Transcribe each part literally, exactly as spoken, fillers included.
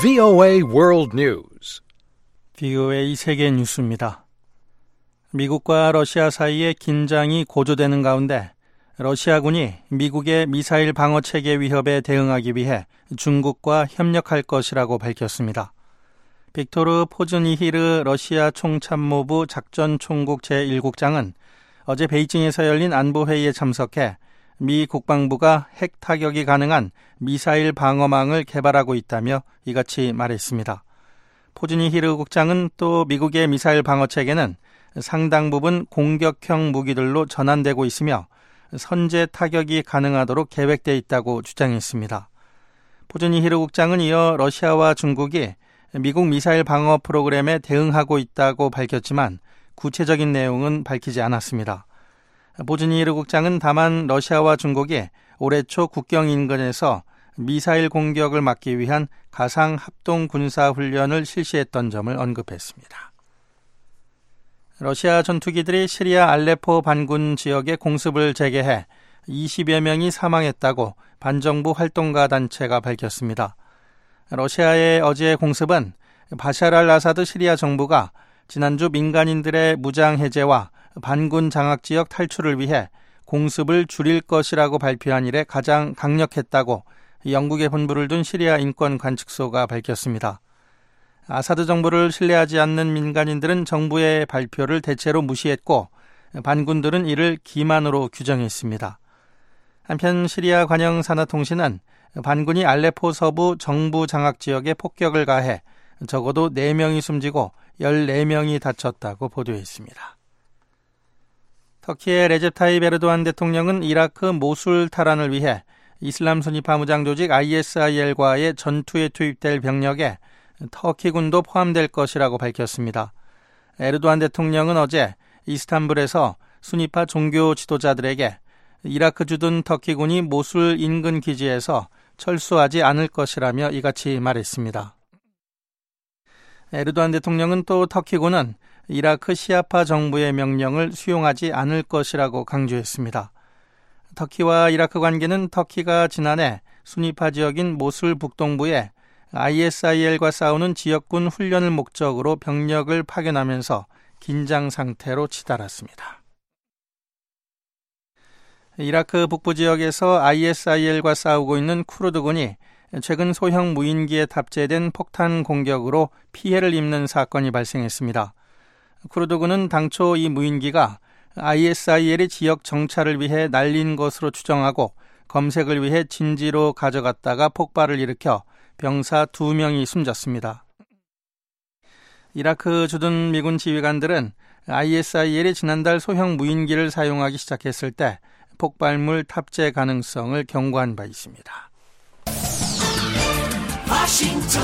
브이오에이 World News. 브이오에이 세계 뉴스입니다. 미국과 러시아 사이에 긴장이 고조되는 가운데 러시아군이 미국의 미사일 방어 체계 위협에 대응하기 위해 중국과 협력할 것이라고 밝혔습니다. 빅토르 포즈니히르 러시아 총참모부 작전총국 제일 국장은 어제 베이징에서 열린 안보회의에 참석해 미 국방부가 핵 타격이 가능한 미사일 방어망을 개발하고 있다며 이같이 말했습니다. 포즈니히르 국장은 또 미국의 미사일 방어 체계는 상당 부분 공격형 무기들로 전환되고 있으며 선제 타격이 가능하도록 계획되어 있다고 주장했습니다. 포즈니히르 국장은 이어 러시아와 중국이 미국 미사일 방어 프로그램에 대응하고 있다고 밝혔지만 구체적인 내용은 밝히지 않았습니다. 포즈니히르 국장은 다만 러시아와 중국이 올해 초 국경 인근에서 미사일 공격을 막기 위한 가상 합동 군사 훈련을 실시했던 점을 언급했습니다. 러시아 전투기들이 시리아 알레포 반군 지역에 공습을 재개해 이십여 명이 사망했다고 반정부 활동가 단체가 밝혔습니다. 러시아의 어제의 공습은 바샤르 알 아사드 시리아 정부가 지난주 민간인들의 무장 해제와 반군 장악지역 탈출을 위해 공습을 줄일 것이라고 발표한 이래 가장 강력했다고 영국에 본부를 둔 시리아 인권관측소가 밝혔습니다. 아사드 정부를 신뢰하지 않는 민간인들은 정부의 발표를 대체로 무시했고 반군들은 이를 기만으로 규정했습니다. 한편 시리아 관영산하통신은 반군이 알레포 서부 정부 장악지역에 폭격을 가해 적어도 네 명이 숨지고 열네 명이 다쳤다고 보도했습니다. 터키의 레제 타입 에르도안 대통령은 이라크 모술 탈환을 위해 이슬람 순위파 무장 조직 아이에스아이엘과의 전투에 투입될 병력에 터키군도 포함될 것이라고 밝혔습니다. 에르도안 대통령은 어제 이스탄불에서 순위파 종교 지도자들에게 이라크 주둔 터키군이 모술 인근 기지에서 철수하지 않을 것이라며 이같이 말했습니다. 에르도안 대통령은 또 터키군은 이라크 시아파 정부의 명령을 수용하지 않을 것이라고 강조했습니다. 터키와 이라크 관계는 터키가 지난해 순위파 지역인 모술 북동부에 아이에스아이엘과 싸우는 지역군 훈련을 목적으로 병력을 파견하면서 긴장 상태로 치달았습니다. 이라크 북부 지역에서 아이에스아이엘과 싸우고 있는 쿠르드군이 최근 소형 무인기에 탑재된 폭탄 공격으로 피해를 입는 사건이 발생했습니다. 쿠르드군은 당초 이 무인기가 아이에스아이엘이 지역 정찰을 위해 날린 것으로 추정하고 검색을 위해 진지로 가져갔다가 폭발을 일으켜 병사 두 명이 숨졌습니다. 이라크 주둔 미군 지휘관들은 아이에스아이엘이 지난달 소형 무인기를 사용하기 시작했을 때 폭발물 탑재 가능성을 경고한 바 있습니다. 워싱턴,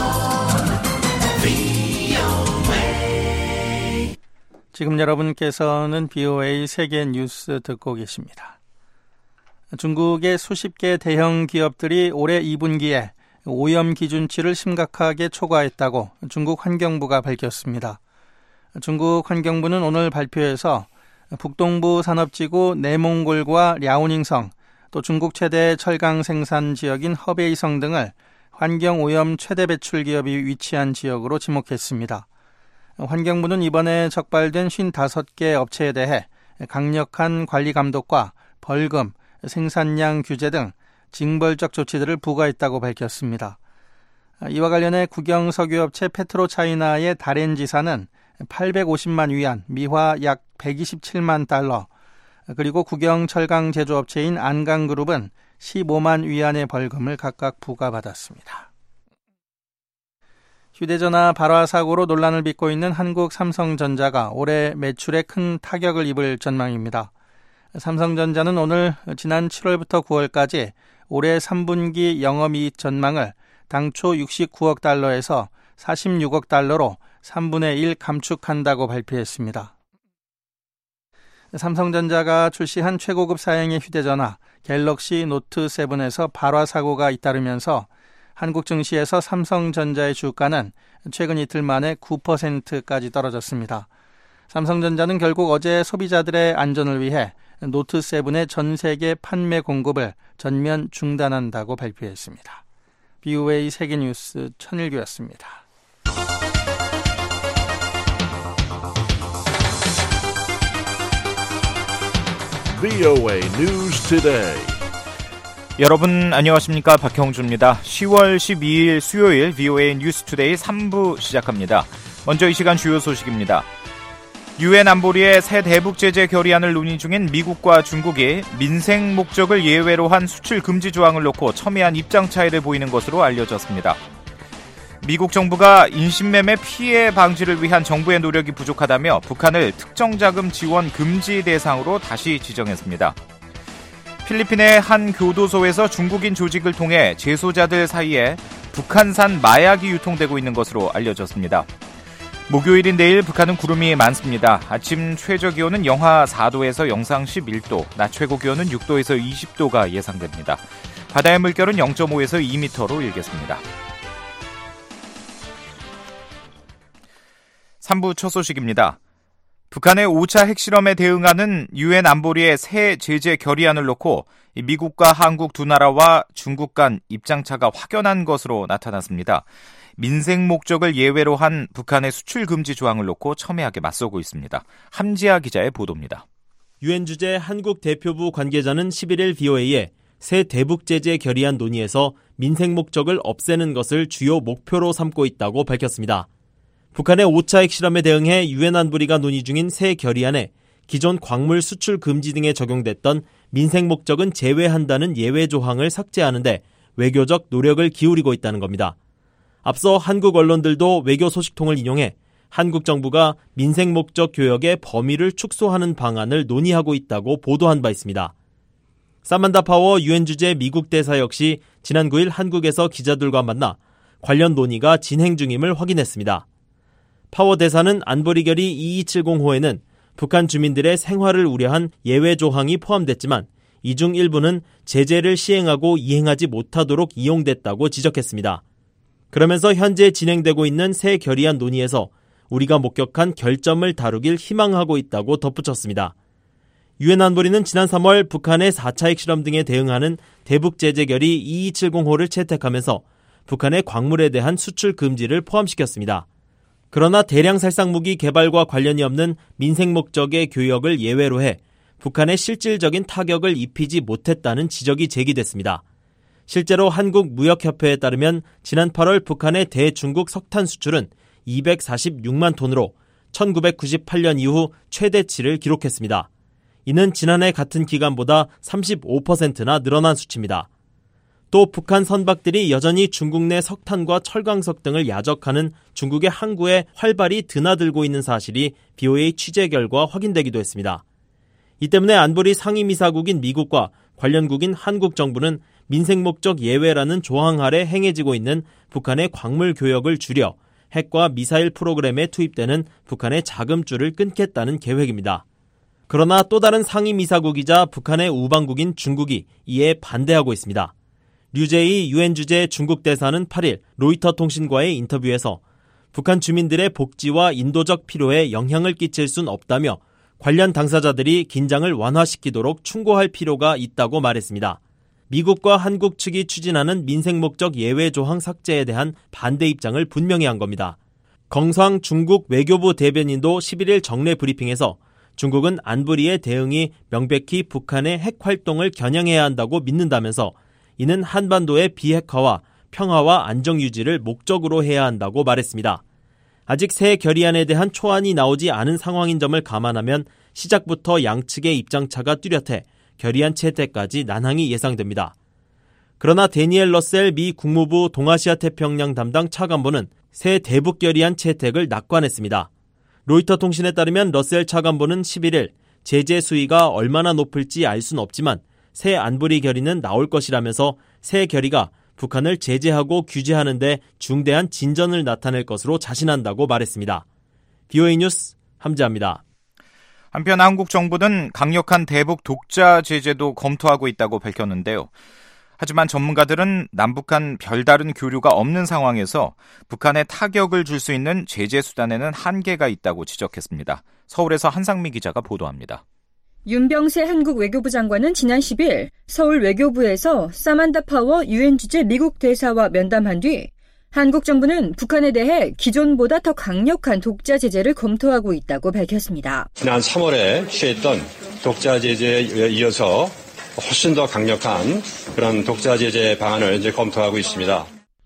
브이오에이. 지금 여러분께서는 브이오에이 세계 뉴스 듣고 계십니다. 중국의 수십 개 대형 기업들이 올해 이 분기에 오염 기준치를 심각하게 초과했다고 중국 환경부가 밝혔습니다. 중국 환경부는 오늘 발표에서 북동부 산업지구 내몽골과 랴오닝성, 또 중국 최대 철강 생산 지역인 허베이성 등을 환경오염 최대 배출 기업이 위치한 지역으로 지목했습니다. 환경부는 이번에 적발된 오십오 개 업체에 대해 강력한 관리 감독과 벌금, 생산량 규제 등 징벌적 조치들을 부과했다고 밝혔습니다. 이와 관련해 국영석유업체 페트로차이나의 다렌 지사는 팔백오십만 위안, 미화 약 백이십칠만 달러, 그리고 국영 철강 제조업체인 안강그룹은 십오만 위안의 벌금을 각각 부과받았습니다. 휴대전화 발화 사고로 논란을 빚고 있는 한국 삼성전자가 올해 매출에 큰 타격을 입을 전망입니다. 삼성전자는 오늘 지난 칠월부터 구월까지 올해 삼 분기 영업이익 전망을 당초 육십구억 달러에서 사십육억 달러로 삼분의 일 감축한다고 발표했습니다. 삼성전자가 출시한 최고급 사양의 휴대전화 갤럭시 노트 세븐에서 발화 사고가 잇따르면서 한국 증시에서 삼성전자의 주가는 최근 이틀 만에 구 퍼센트까지 떨어졌습니다. 삼성전자는 결국 어제 소비자들의 안전을 위해 노트 세븐의 전 세계 판매 공급을 전면 중단한다고 발표했습니다. 비오에이 세계뉴스 천일규였습니다. 비오에이 News Today. 여러분 안녕하십니까? 박형주입니다. 시월 십이일 수요일 비오에이 뉴스 투데이 삼 부 시작합니다. 먼저 이 시간 주요 소식입니다. 유엔 안보리의 새 대북 제재 결의안을 논의 중인 미국과 중국이 민생 목적을 예외로 한 수출 금지 조항을 놓고 첨예한 입장 차이를 보이는 것으로 알려졌습니다. 미국 정부가 인신매매 피해 방지를 위한 정부의 노력이 부족하다며 북한을 특정자금 지원 금지 대상으로 다시 지정했습니다. 필리핀의 한 교도소에서 중국인 조직을 통해 재소자들 사이에 북한산 마약이 유통되고 있는 것으로 알려졌습니다. 목요일인 내일 북한은 구름이 많습니다. 아침 최저기온은 영하 사 도에서 영상 십일 도, 낮 최고기온은 육 도에서 이십 도가 예상됩니다. 바다의 물결은 영 점 오에서 이 미터로 일겠습니다. 삼 부 첫 소식입니다. 북한의 오 차 핵실험에 대응하는 유엔 안보리의 새 제재 결의안을 놓고 미국과 한국 두 나라와 중국 간 입장차가 확연한 것으로 나타났습니다. 민생 목적을 예외로 한 북한의 수출 금지 조항을 놓고 첨예하게 맞서고 있습니다. 함지아 기자의 보도입니다. 유엔 주재 한국 대표부 관계자는 십일일 비오에이에 새 대북 제재 결의안 논의에서 민생 목적을 없애는 것을 주요 목표로 삼고 있다고 밝혔습니다. 북한의 오 차 핵실험에 대응해 유엔 안보리가 논의 중인 새 결의안에 기존 광물 수출 금지 등에 적용됐던 민생 목적은 제외한다는 예외 조항을 삭제하는데 외교적 노력을 기울이고 있다는 겁니다. 앞서 한국 언론들도 외교 소식통을 인용해 한국 정부가 민생 목적 교역의 범위를 축소하는 방안을 논의하고 있다고 보도한 바 있습니다. 사만다 파워 유엔 주재 미국 대사 역시 지난 구일 한국에서 기자들과 만나 관련 논의가 진행 중임을 확인했습니다. 파워 대사는 안보리 결의 이이칠공호에는 북한 주민들의 생활을 우려한 예외 조항이 포함됐지만 이 중 일부는 제재를 시행하고 이행하지 못하도록 이용됐다고 지적했습니다. 그러면서 현재 진행되고 있는 새 결의안 논의에서 우리가 목격한 결점을 다루길 희망하고 있다고 덧붙였습니다. 유엔 안보리는 지난 삼월 북한의 사 차 핵실험 등에 대응하는 대북 제재 결의 이이칠공호를 채택하면서 북한의 광물에 대한 수출 금지를 포함시켰습니다. 그러나 대량 살상무기 개발과 관련이 없는 민생 목적의 교역을 예외로 해 북한에 실질적인 타격을 입히지 못했다는 지적이 제기됐습니다. 실제로 한국무역협회에 따르면 지난 팔월 북한의 대중국 석탄 수출은 이백사십육만 톤으로 천구백구십팔년 이후 최대치를 기록했습니다. 이는 지난해 같은 기간보다 삼십오 퍼센트나 늘어난 수치입니다. 또 북한 선박들이 여전히 중국 내 석탄과 철광석 등을 야적하는 중국의 항구에 활발히 드나들고 있는 사실이 비오에이 취재 결과 확인되기도 했습니다. 이 때문에 안보리 상임이사국인 미국과 관련국인 한국 정부는 민생 목적 예외라는 조항 아래 행해지고 있는 북한의 광물 교역을 줄여 핵과 미사일 프로그램에 투입되는 북한의 자금줄을 끊겠다는 계획입니다. 그러나 또 다른 상임이사국이자 북한의 우방국인 중국이 이에 반대하고 있습니다. 류제이 유엔 주재 중국 대사는 팔일 로이터 통신과의 인터뷰에서 북한 주민들의 복지와 인도적 필요에 영향을 끼칠 순 없다며 관련 당사자들이 긴장을 완화시키도록 충고할 필요가 있다고 말했습니다. 미국과 한국 측이 추진하는 민생 목적 예외 조항 삭제에 대한 반대 입장을 분명히 한 겁니다. 경상 중국 외교부 대변인도 십일일 정례 브리핑에서 중국은 안보리의 대응이 명백히 북한의 핵 활동을 겨냥해야 한다고 믿는다면서 이는 한반도의 비핵화와 평화와 안정 유지를 목적으로 해야 한다고 말했습니다. 아직 새 결의안에 대한 초안이 나오지 않은 상황인 점을 감안하면 시작부터 양측의 입장차가 뚜렷해 결의안 채택까지 난항이 예상됩니다. 그러나 데니엘 러셀 미 국무부 동아시아 태평양 담당 차관보는 새 대북 결의안 채택을 낙관했습니다. 로이터 통신에 따르면 러셀 차관보는 십일일 제재 수위가 얼마나 높을지 알 수는 없지만 새 안보리 결의는 나올 것이라면서 새 결의가 북한을 제재하고 규제하는 데 중대한 진전을 나타낼 것으로 자신한다고 말했습니다. 비오에이 뉴스 함지아입니다. 한편 한국 정부는 강력한 대북 독자 제재도 검토하고 있다고 밝혔는데요. 하지만 전문가들은 남북 간 별다른 교류가 없는 상황에서 북한에 타격을 줄 수 있는 제재 수단에는 한계가 있다고 지적했습니다. 서울에서 한상미 기자가 보도합니다. 윤병세 한국 외교부 장관은 지난 십일 서울 외교부에서 사만다 파워 유엔 주재 미국 대사와 면담한 뒤 한국 정부는 북한에 대해 기존보다 더 강력한 독자 제재를 검토하고 있다고 밝혔습니다. 지난 삼월에 취했던 독자 제재에 이어서 훨씬 더 강력한 그런 독자 제재 방안을 이제 검토하고 있습니다.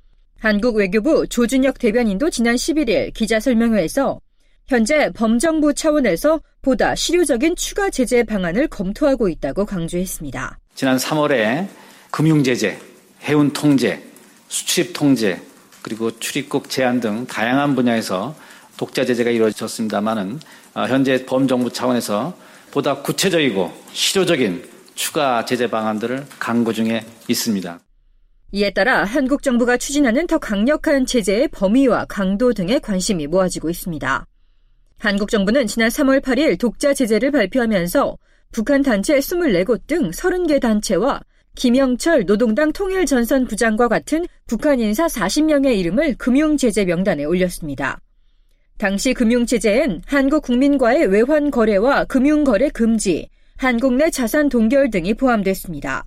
한국 외교부 조준혁 대변인도 지난 십일일 기자설명회에서 현재 범정부 차원에서 보다 실효적인 추가 제재 방안을 검토하고 있다고 강조했습니다. 지난 삼월에 금융제재, 해운 통제, 수출입 통제, 그리고 출입국 제한 등 다양한 분야에서 독자 제재가 이루어졌습니다마는 현재 범정부 차원에서 보다 구체적이고 실효적인 추가 제재 방안들을 강구 중에 있습니다. 이에 따라 한국 정부가 추진하는 더 강력한 제재의 범위와 강도 등에 관심이 모아지고 있습니다. 한국 정부는 지난 삼월 팔일 독자 제재를 발표하면서 북한 단체 이십사 곳 등 서른 개 단체와 김영철 노동당 통일전선 부장과 같은 북한 인사 사십 명의 이름을 금융제재 명단에 올렸습니다. 당시 금융제재엔 한국 국민과의 외환 거래와 금융거래 금지, 한국 내 자산 동결 등이 포함됐습니다.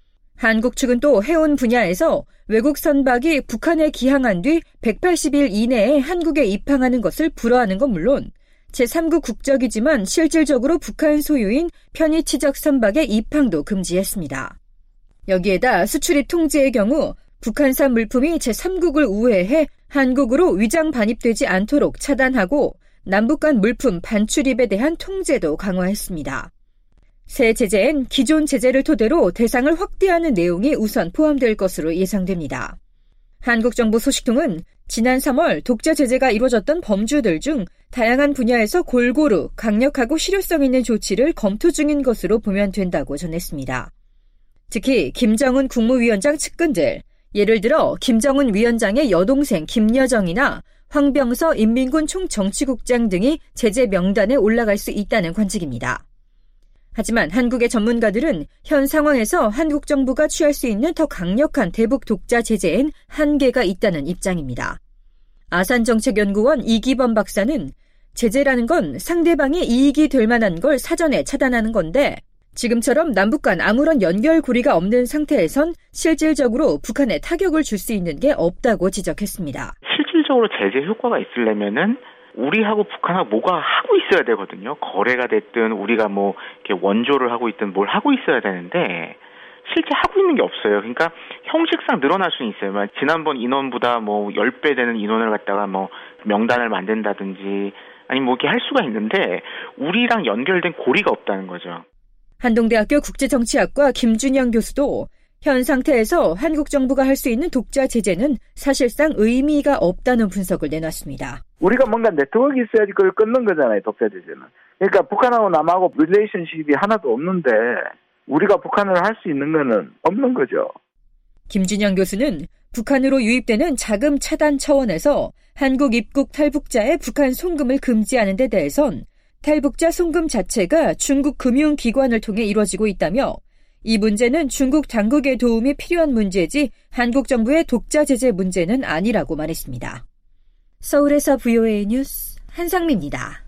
한국 측은 또 해운 분야에서 외국 선박이 북한에 기항한 뒤 백팔십 일 이내에 한국에 입항하는 것을 불허하는 건 물론 제삼국 국적이지만 실질적으로 북한 소유인 편의치적 선박의 입항도 금지했습니다. 여기에다 수출입 통제의 경우 북한산 물품이 제삼국을 우회해 한국으로 위장 반입되지 않도록 차단하고 남북 간 물품 반출입에 대한 통제도 강화했습니다. 새 제재엔 기존 제재를 토대로 대상을 확대하는 내용이 우선 포함될 것으로 예상됩니다. 한국 정부 소식통은 지난 삼월 독자 제재가 이루어졌던 범주들 중 다양한 분야에서 골고루 강력하고 실효성 있는 조치를 검토 중인 것으로 보면 된다고 전했습니다. 특히 김정은 국무위원장 측근들, 예를 들어 김정은 위원장의 여동생 김여정이나 황병서 인민군 총정치국장 등이 제재 명단에 올라갈 수 있다는 관측입니다. 하지만 한국의 전문가들은 현 상황에서 한국 정부가 취할 수 있는 더 강력한 대북 독자 제재엔 한계가 있다는 입장입니다. 아산정책연구원 이기범 박사는 제재라는 건 상대방이 이익이 될 만한 걸 사전에 차단하는 건데 지금처럼 남북 간 아무런 연결고리가 없는 상태에선 실질적으로 북한에 타격을 줄 수 있는 게 없다고 지적했습니다. 실질적으로 제재 효과가 있으려면은 우리하고 북한하고 뭐가 하고 있어야 되거든요. 거래가 됐든 우리가 뭐 이렇게 원조를 하고 있든 뭘 하고 있어야 되는데 실제 하고 있는 게 없어요. 그러니까 형식상 늘어날 수는 있어요. 지난번 인원보다 뭐 십 배 되는 인원을 갖다가 뭐 명단을 만든다든지 아니 뭐 이렇게 할 수가 있는데 우리랑 연결된 고리가 없다는 거죠. 한동대학교 국제정치학과 김준영 교수도 현 상태에서 한국 정부가 할 수 있는 독자 제재는 사실상 의미가 없다는 분석을 내놨습니다. 우리가 뭔가 네트워크 있어야지 그걸 끊는 거잖아요, 독자 제재는. 그러니까 북한하고 남하고 릴레이션십이 하나도 없는데 우리가 북한을 할 수 있는 거는 없는 거죠. 김준영 교수는 북한으로 유입되는 자금 차단 차원에서 한국 입국 탈북자의 북한 송금을 금지하는 데 대해선 탈북자 송금 자체가 중국 금융기관을 통해 이루어지고 있다며 이 문제는 중국 당국의 도움이 필요한 문제지 한국 정부의 독자 제재 문제는 아니라고 말했습니다. 서울에서 브이오에이 뉴스 한상미입니다.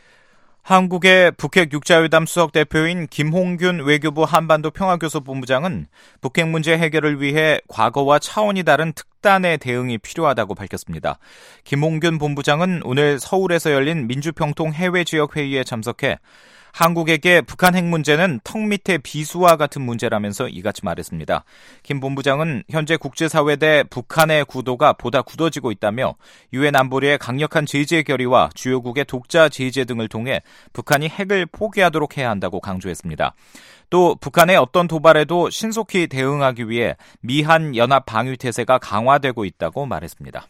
한국의 북핵 육자회담 수석 대표인 김홍균 외교부 한반도 평화교섭본부장은 북핵 문제 해결을 위해 과거와 차원이 다른 특단의 대응이 필요하다고 밝혔습니다. 김홍균 본부장은 오늘 서울에서 열린 민주평통 해외지역회의에 참석해 한국에게 북한 핵 문제는 턱 밑에 비수와 같은 문제라면서 이같이 말했습니다. 김 본부장은 현재 국제사회 대 북한의 구도가 보다 굳어지고 있다며 유엔 안보리의 강력한 제재 결의와 주요국의 독자 제재 등을 통해 북한이 핵을 포기하도록 해야 한다고 강조했습니다. 또 북한의 어떤 도발에도 신속히 대응하기 위해 미한 연합 방위 태세가 강화되고 있다고 말했습니다.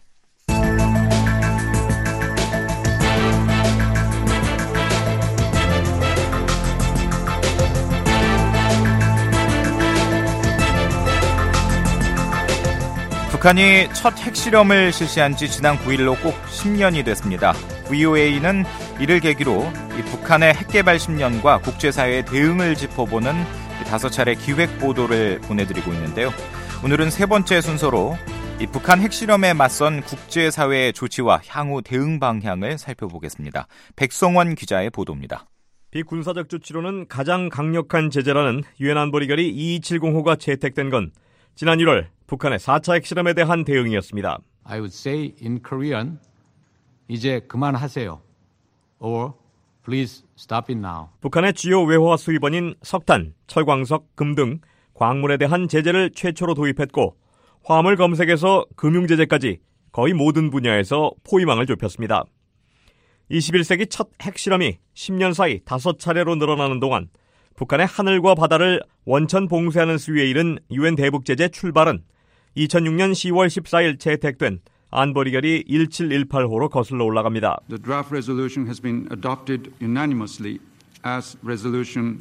북한이 첫 핵실험을 실시한 지 지난 구일로 꼭 십 년이 됐습니다. 브이오에이는 이를 계기로 이 북한의 핵개발 십 년과 국제사회의 대응을 짚어보는 다섯 차례 기획 보도를 보내드리고 있는데요. 오늘은 세 번째 순서로 이 북한 핵실험에 맞선 국제사회의 조치와 향후 대응 방향을 살펴보겠습니다. 백성원 기자의 보도입니다. 비군사적 조치로는 가장 강력한 제재라는 유엔 안보리 결의 이이칠공호가 채택된 건 지난 일월 북한의 사 차 핵실험에 대한 대응이었습니다. I would say in Korean, 이제 그만하세요. Or please stop it now. 북한의 주요 외화 수입원인 석탄, 철광석, 금 등 광물에 대한 제재를 최초로 도입했고 화물 검색에서 금융제재까지 거의 모든 분야에서 포위망을 좁혔습니다. 이십일 세기 첫 핵실험이 십 년 사이 다섯 차례로 늘어나는 동안 북한의 하늘과 바다를 원천 봉쇄하는 수위에 이른 유엔 대북제재 출발은 이천육 년 시월 십사일 채택된 안보리 결의 일칠일팔호로 거슬러 올라갑니다. The draft resolution has been adopted unanimously as resolution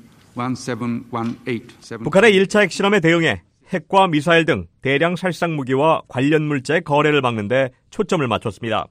일칠일팔. 북한의 일 차 핵실험에 대응해 핵과 미사일 등 대량 살상 무기와 관련 물자의 거래를 막는 데 초점을 맞췄습니다.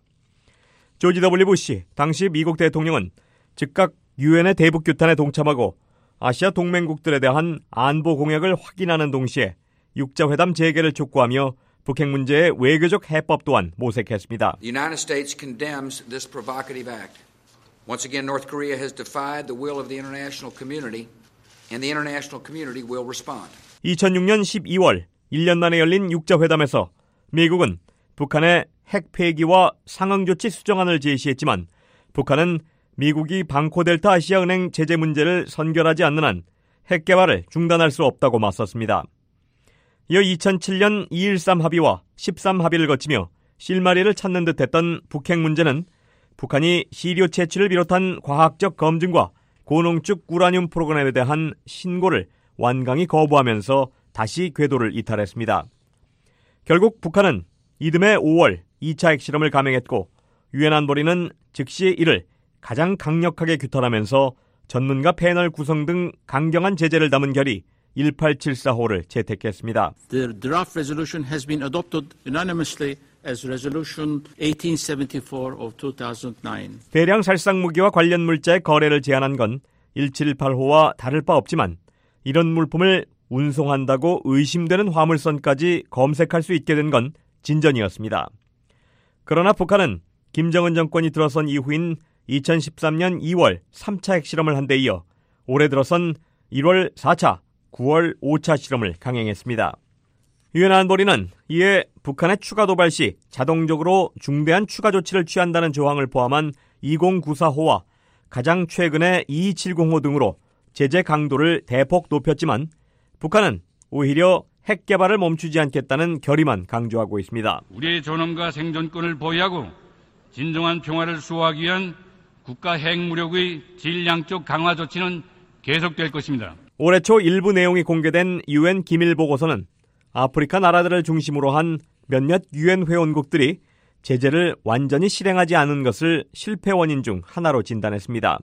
조지 더블유 부시 당시 미국 대통령은 즉각 유엔의 대북 규탄에 동참하고 아시아 동맹국들에 대한 안보 공약을 확인하는 동시에 육자회담 재개를 촉구하며 북핵 문제의 외교적 해법 또한 모색했습니다. The United States condemns this provocative act. Once again, North Korea has defied the will of the international community, and the international community will respond. 이천육 년 십이월 일 년 만에 열린 육자회담에서 미국은 북한의 핵 폐기와 상응조치 수정안을 제시했지만 북한은 미국이 방코델타 아시아은행 제재 문제를 선결하지 않는 한 핵 개발을 중단할 수 없다고 맞섰습니다. 이어 이천칠 년 이일삼 합의와 십삼 합의를 거치며 실마리를 찾는 듯했던 북핵 문제는 북한이 시료 채취를 비롯한 과학적 검증과 고농축 우라늄 프로그램에 대한 신고를 완강히 거부하면서 다시 궤도를 이탈했습니다. 결국 북한은 이듬해 오월 이 차 핵실험을 감행했고 유엔 안보리는 즉시 이를 가장 강력하게 규탄하면서 전문가 패널 구성 등 강경한 제재를 담은 결의 일팔칠사호를 채택했습니다. The draft resolution has been adopted unanimously as resolution eighteen seventy-four of two thousand nine. 대량 살상 무기와 관련 물자의 거래를 제한한 건 일칠팔호와 다를 바 없지만 이런 물품을 운송한다고 의심되는 화물선까지 검색할 수 있게 된 건 진전이었습니다. 그러나 북한은 김정은 정권이 들어선 이후인 이천십삼 년 이월 삼 차 핵실험을 한 데 이어 올해 들어선 일월 사 차, 구월 오 차 실험을 강행했습니다. 유엔 안보리는 이에 북한의 추가 도발 시 자동적으로 중대한 추가 조치를 취한다는 조항을 포함한 이공구사호와 가장 최근의 이이칠공호 등으로 제재 강도를 대폭 높였지만 북한은 오히려 핵 개발을 멈추지 않겠다는 결의만 강조하고 있습니다. 우리의 존엄과 생존권을 보호하고 진정한 평화를 수호하기 위한 국가 핵무력의 질량적 강화 조치는 계속될 것입니다. 올해 초 일부 내용이 공개된 유엔 기밀 보고서는 아프리카 나라들을 중심으로 한 몇몇 유엔 회원국들이 제재를 완전히 실행하지 않은 것을 실패 원인 중 하나로 진단했습니다.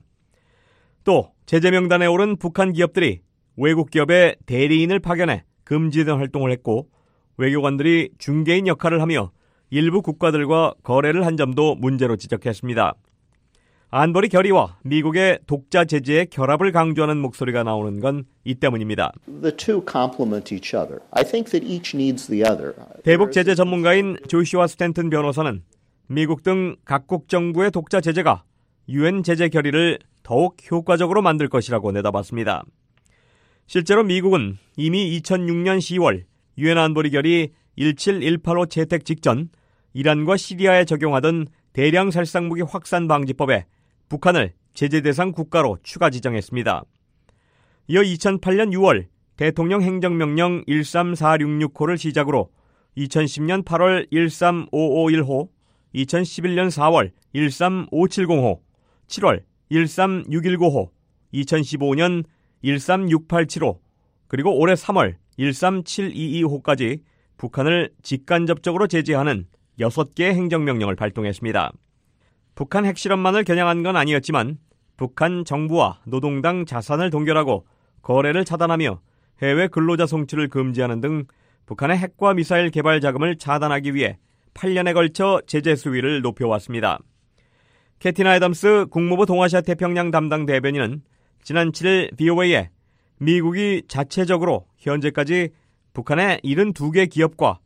또 제재 명단에 오른 북한 기업들이 외국 기업의 대리인을 파견해 금지된 활동을 했고 외교관들이 중개인 역할을 하며 일부 국가들과 거래를 한 점도 문제로 지적했습니다. 안보리 결의와 미국의 독자 제재의 결합을 강조하는 목소리가 나오는 건 이 때문입니다. The two complement each other. I think that each needs the other. 대북 제재 전문가인 조슈아 스탠튼 변호사는 미국 등 각국 정부의 독자 제재가 유엔 제재 결의를 더욱 효과적으로 만들 것이라고 내다봤습니다. 실제로 미국은 이미 이천육 년 시월 유엔 안보리 결의 일칠일팔호 채택 직전 이란과 시리아에 적용하던 대량 살상무기 확산 방지법에 북한을 제재 대상 국가로 추가 지정했습니다. 이어 이천팔 년 유월 대통령 행정명령 일삼사육육호를 시작으로 이천십 년 팔월 일삼오오일호, 이천십일 년 사월 일삼오칠공호, 칠월 일삼육일구호, 이천십오 년 일삼육팔칠호, 그리고 올해 삼월 일삼칠이이호까지 북한을 직간접적으로 제재하는 여섯 개의 행정명령을 발동했습니다. 북한 핵실험만을 겨냥한 건 아니었지만 북한 정부와 노동당 자산을 동결하고 거래를 차단하며 해외 근로자 송출을 금지하는 등 북한의 핵과 미사일 개발 자금을 차단하기 위해 팔 년에 걸쳐 제재 수위를 높여왔습니다. 캐티나 애덤스 국무부 동아시아 태평양 담당 대변인은 지난 칠일 브이오에이에 미국이 자체적으로 현재까지 북한의 칠십이 개 기업과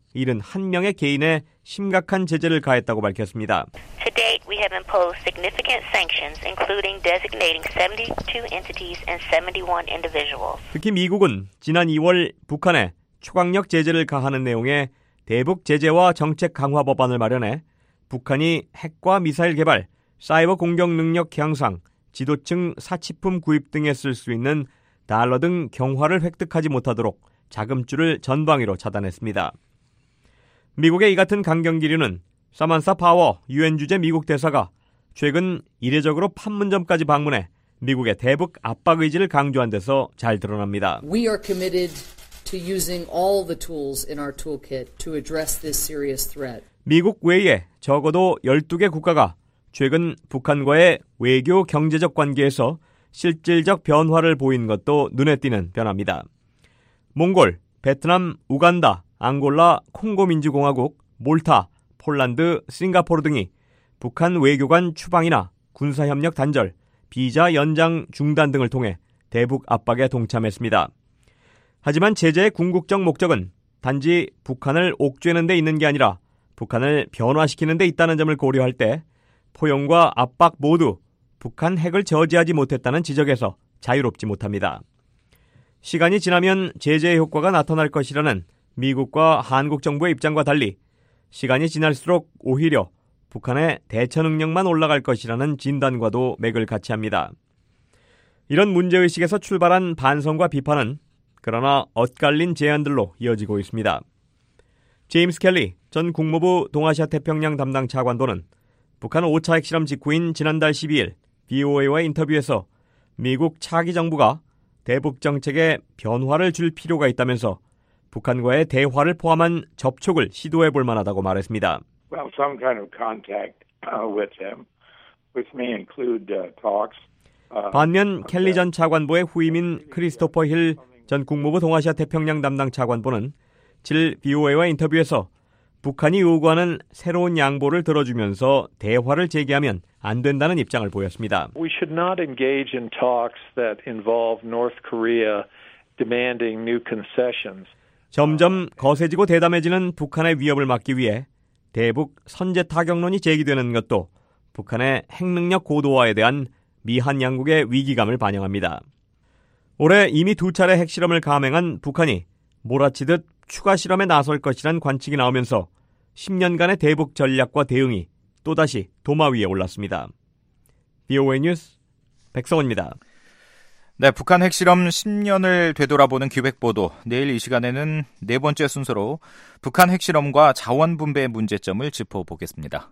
칠십일 명의 개인에 심각한 제재를 가했다고 밝혔습니다. To date, we have imposed significant sanctions, including designating seventy-two entities and seventy-one individuals. 특히 미국은 지난 이월 북한에 초강력 제재를 가하는 내용의 대북 제재와 정책 강화 법안을 마련해 북한이 핵과 미사일 개발, 사이버 공격 능력 향상, 지도층 사치품 구입 등에 쓸 수 있는 달러 등 경화를 획득하지 못하도록 자금줄을 전방위로 차단했습니다. 미국의 이 같은 강경 기류는 사만사 파워 유엔 주재 미국 대사가 최근 이례적으로 판문점까지 방문해 미국의 대북 압박 의지를 강조한 데서 잘 드러납니다. We are committed to using all the tools in our toolkit to address this serious threat. 미국 외에 적어도 열두 개 국가가 최근 북한과의 외교 경제적 관계에서 실질적 변화를 보인 것도 눈에 띄는 변화입니다. 몽골, 베트남, 우간다, 앙골라, 콩고민주공화국, 몰타, 폴란드, 싱가포르 등이 북한 외교 간 추방이나 군사협력 단절, 비자 연장 중단 등을 통해 대북 압박에 동참했습니다. 하지만 제재의 궁극적 목적은 단지 북한을 옥죄는 데 있는 게 아니라 북한을 변화시키는 데 있다는 점을 고려할 때 포용과 압박 모두 북한 핵을 저지하지 못했다는 지적에서 자유롭지 못합니다. 시간이 지나면 제재의 효과가 나타날 것이라는 미국과 한국 정부의 입장과 달리 시간이 지날수록 오히려 북한의 대처 능력만 올라갈 것이라는 진단과도 맥을 같이 합니다. 이런 문제의식에서 출발한 반성과 비판은 그러나 엇갈린 제안들로 이어지고 있습니다. 제임스 켈리 전 국무부 동아시아 태평양 담당 차관보는 북한 오 차 핵실험 직후인 지난달 십이일 브이오에이와의 인터뷰에서 미국 차기 정부가 대북 정책에 변화를 줄 필요가 있다면서 북한과의 대화를 포함한 접촉을 시도해 볼 만하다고 말했습니다. Well, some kind of contact uh, with them, which may include uh, talks. Uh, 반면 켈리 전 차관보의 후임인 크리스토퍼 힐 전 국무부 동아시아 태평양 담당 차관보는 질 브이오에이와 인터뷰에서 북한이 요구하는 새로운 양보를 들어주면서 대화를 재개하면 안 된다는 입장을 보였습니다. We should not engage in talks that involve North Korea demanding new concessions. 점점 거세지고 대담해지는 북한의 위협을 막기 위해 대북 선제 타격론이 제기되는 것도 북한의 핵능력 고도화에 대한 미한 양국의 위기감을 반영합니다. 올해 이미 두 차례 핵실험을 감행한 북한이 몰아치듯 추가 실험에 나설 것이란 관측이 나오면서 십 년간의 대북 전략과 대응이 또다시 도마 위에 올랐습니다. 브이오에이 뉴스 백성원입니다. 네, 북한 핵실험 십 년을 되돌아보는 기획보도. 내일 이 시간에는 네 번째 순서로 북한 핵실험과 자원 분배의 문제점을 짚어보겠습니다.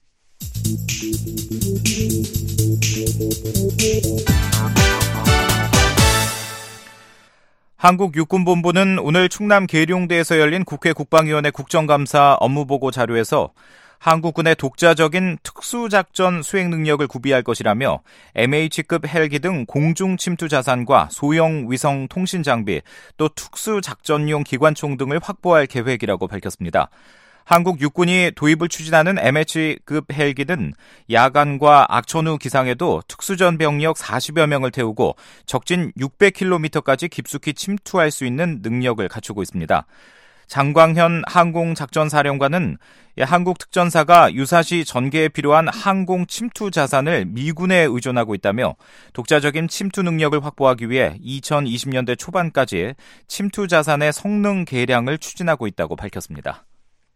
한국 육군본부는 오늘 충남 계룡대에서 열린 국회 국방위원회 국정감사 업무보고 자료에서 한국군의 독자적인 특수작전 수행 능력을 구비할 것이라며 엠에이치급 헬기 등 공중 침투 자산과 소형 위성 통신 장비, 또 특수작전용 기관총 등을 확보할 계획이라고 밝혔습니다. 한국 육군이 도입을 추진하는 엠에이치급 헬기는 야간과 악천 후 기상에도 특수전 병력 사십여 명을 태우고 적진 육백 킬로미터까지 깊숙이 침투할 수 있는 능력을 갖추고 있습니다. 장광현 항공작전사령관은 한국 특전사가 유사시 전개에 필요한 항공 침투 자산을 미군에 의존하고 있다며 독자적인 침투 능력을 확보하기 위해 이천이십 년대 초반까지 침투 자산의 성능 개량을 추진하고 있다고 밝혔습니다.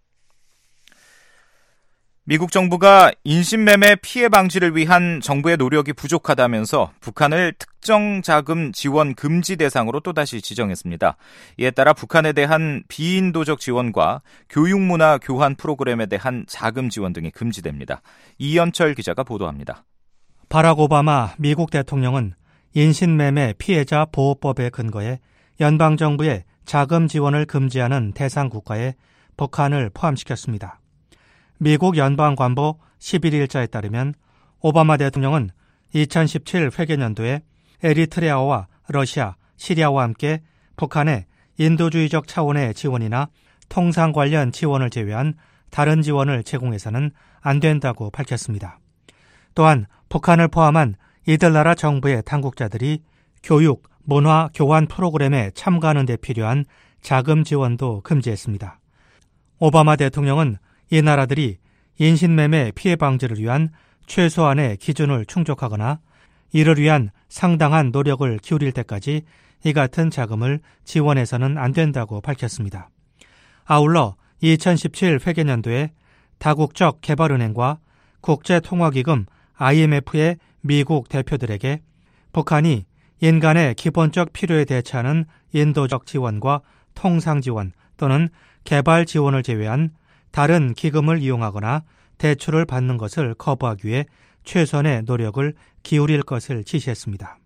미국 정부가 인신매매 피해 방지를 위한 정부의 노력이 부족하다면서 북한을 특정 자금 지원 금지 대상으로 또다시 지정했습니다. 이에 따라 북한에 대한 비인도적 지원과 교육문화 교환 프로그램에 대한 자금 지원 등이 금지됩니다. 이현철 기자가 보도합니다. 바락 오바마 미국 대통령은 인신매매 피해자 보호법에 근거해 연방정부의 자금 지원을 금지하는 대상 국가에 북한을 포함시켰습니다. 미국 연방관보 십일 일자에 따르면 오바마 대통령은 이천십칠 회계년도에 에리트레아와 러시아, 시리아와 함께 북한에 인도주의적 차원의 지원이나 통상 관련 지원을 제외한 다른 지원을 제공해서는 안 된다고 밝혔습니다. 또한 북한을 포함한 이들 나라 정부의 당국자들이 교육, 문화 교환 프로그램에 참가하는 데 필요한 자금 지원도 금지했습니다. 오바마 대통령은 이 나라들이 인신매매 피해 방지를 위한 최소한의 기준을 충족하거나 이를 위한 상당한 노력을 기울일 때까지 이 같은 자금을 지원해서는 안 된다고 밝혔습니다. 아울러 이천십칠 회계년도에 다국적 개발은행과 국제통화기금 아이엠에프의 미국 대표들에게 북한이 인간의 기본적 필요에 대처하는 인도적 지원과 통상 지원 또는 개발 지원을 제외한 다른 기금을 이용하거나 대출을 받는 것을 거부하기 위해 최선의 노력을 기울일 것을 지시했습니다.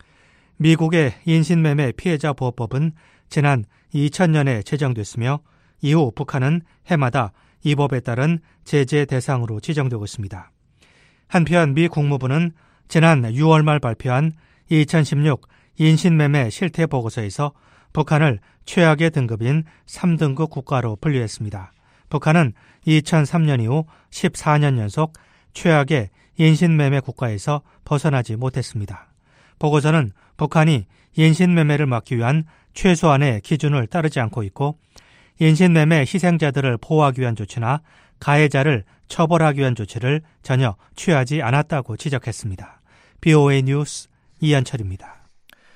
미국의 인신매매 피해자 보호법은 지난 이천 년에 제정됐으며 이후 북한은 해마다 이 법에 따른 제재 대상으로 지정되고 있습니다. 한편 미 국무부는 지난 유월 말 발표한 이천십육 인신매매 실태 보고서에서 북한을 최악의 등급인 삼 등급 국가로 분류했습니다. 북한은 이천삼 년 이후 십사 년 연속 최악의 인신매매 국가에서 벗어나지 못했습니다. 보고서는 북한이 인신매매를 막기 위한 최소한의 기준을 따르지 않고 있고 인신매매 희생자들을 보호하기 위한 조치나 가해자를 처벌하기 위한 조치를 전혀 취하지 않았다고 지적했습니다. 비오에이 뉴스 이한철입니다.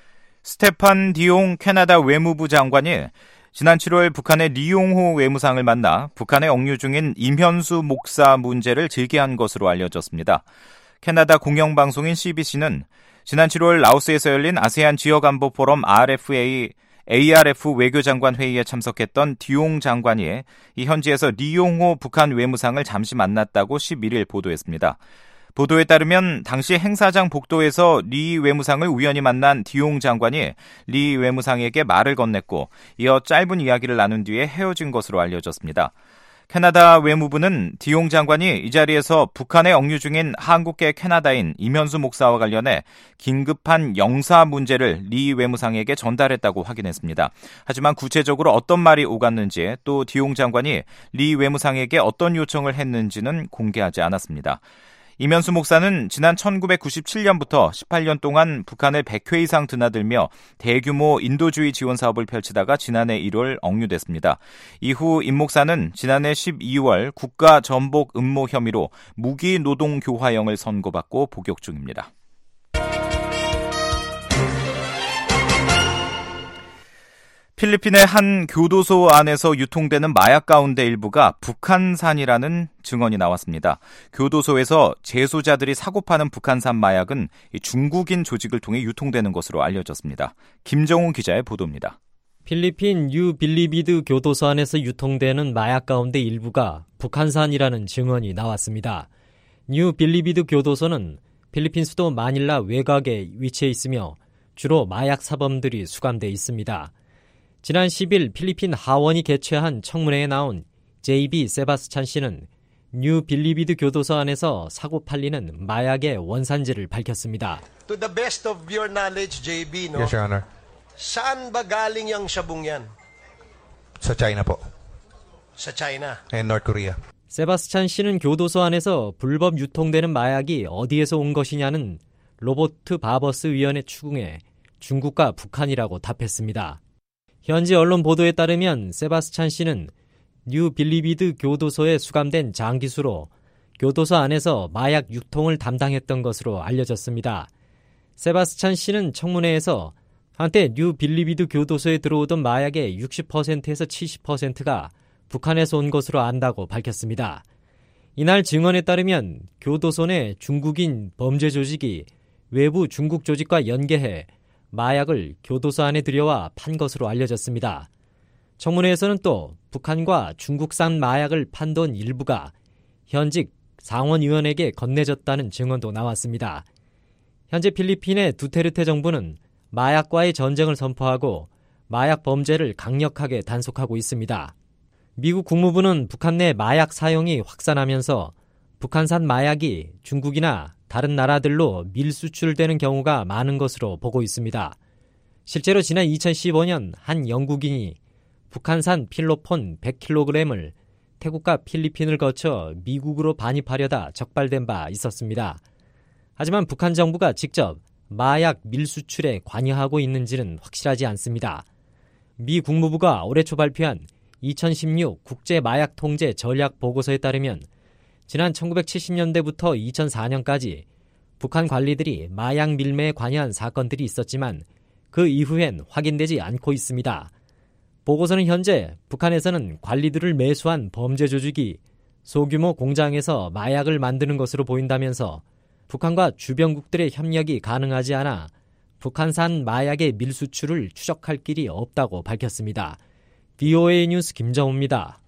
스테판 디옹 캐나다 외무부 장관이 지난 칠월 북한의 리용호 외무상을 만나 북한에 억류 중인 임현수 목사 문제를 질게한 것으로 알려졌습니다. 캐나다 공영방송인 씨비씨는 지난 칠월 라오스에서 열린 아세안 지역안보 포럼 알에프에이 에이알에프 외교장관 회의에 참석했던 디옹 장관이 이 현지에서 리용호 북한 외무상을 잠시 만났다고 십일 일 보도했습니다. 보도에 따르면 당시 행사장 복도에서 리 외무상을 우연히 만난 디옹 장관이 리 외무상에게 말을 건넸고 이어 짧은 이야기를 나눈 뒤에 헤어진 것으로 알려졌습니다. 캐나다 외무부는 디옹 장관이 이 자리에서 북한에 억류 중인 한국계 캐나다인 임현수 목사와 관련해 긴급한 영사 문제를 리 외무상에게 전달했다고 확인했습니다. 하지만 구체적으로 어떤 말이 오갔는지 또 디옹 장관이 리 외무상에게 어떤 요청을 했는지는 공개하지 않았습니다. 임현수 목사는 지난 천구백구십칠 년부터 십팔 년 동안 북한을 백 회 이상 드나들며 대규모 인도주의 지원 사업을 펼치다가 지난해 일월 억류됐습니다. 이후 임 목사는 지난해 십이월 국가전복 음모 혐의로 무기노동교화형을 선고받고 복역 중입니다. 필리핀의 한 교도소 안에서 유통되는 마약 가운데 일부가 북한산이라는 증언이 나왔습니다. 교도소에서 재소자들이 사고 파는 북한산 마약은 중국인 조직을 통해 유통되는 것으로 알려졌습니다. 김정훈 기자의 보도입니다. 필리핀 뉴 빌리비드 교도소 안에서 유통되는 마약 가운데 일부가 북한산이라는 증언이 나왔습니다. 뉴 빌리비드 교도소는 필리핀 수도 마닐라 외곽에 위치해 있으며 주로 마약 사범들이 수감돼 있습니다. 지난 십 일 필리핀 하원이 개최한 청문회에 나온 제이비 세바스찬 씨는 뉴 빌리비드 교도소 안에서 사고 팔리는 마약의 원산지를 밝혔습니다. To the best of your knowledge, 제이비, no? Yes, Your Honor. Saan ba galing yung sabong yan? Sa China po. Sa China. And North Korea. 세바스찬 씨는 교도소 안에서 불법 유통되는 마약이 어디에서 온 것이냐는 로버트 바버스 의원의 추궁에 중국과 북한이라고 답했습니다. 현지 언론 보도에 따르면 세바스찬 씨는 뉴 빌리비드 교도소에 수감된 장기수로 교도소 안에서 마약 유통을 담당했던 것으로 알려졌습니다. 세바스찬 씨는 청문회에서 한때 뉴 빌리비드 교도소에 들어오던 마약의 육십 퍼센트에서 칠십 퍼센트가 북한에서 온 것으로 안다고 밝혔습니다. 이날 증언에 따르면 교도소 내 중국인 범죄 조직이 외부 중국 조직과 연계해 마약을 교도소 안에 들여와 판 것으로 알려졌습니다. 청문회에서는 또 북한과 중국산 마약을 판 돈 일부가 현직 상원의원에게 건네졌다는 증언도 나왔습니다. 현재 필리핀의 두테르테 정부는 마약과의 전쟁을 선포하고 마약 범죄를 강력하게 단속하고 있습니다. 미국 국무부는 북한 내 마약 사용이 확산하면서 북한산 마약이 중국이나 다른 나라들로 밀수출되는 경우가 많은 것으로 보고 있습니다. 실제로 지난 이천십오 년 한 영국인이 북한산 필로폰 백 킬로그램을 태국과 필리핀을 거쳐 미국으로 반입하려다 적발된 바 있었습니다. 하지만 북한 정부가 직접 마약 밀수출에 관여하고 있는지는 확실하지 않습니다. 미 국무부가 올해 초 발표한 이천십육 국제 마약 통제 전략 보고서에 따르면 지난 천구백칠십 년대부터 이천사 년까지 북한 관리들이 마약 밀매에 관여한 사건들이 있었지만 그 이후엔 확인되지 않고 있습니다. 보고서는 현재 북한에서는 관리들을 매수한 범죄 조직이 소규모 공장에서 마약을 만드는 것으로 보인다면서 북한과 주변국들의 협력이 가능하지 않아 북한산 마약의 밀수출을 추적할 길이 없다고 밝혔습니다. 브이오에이 뉴스 김정우입니다.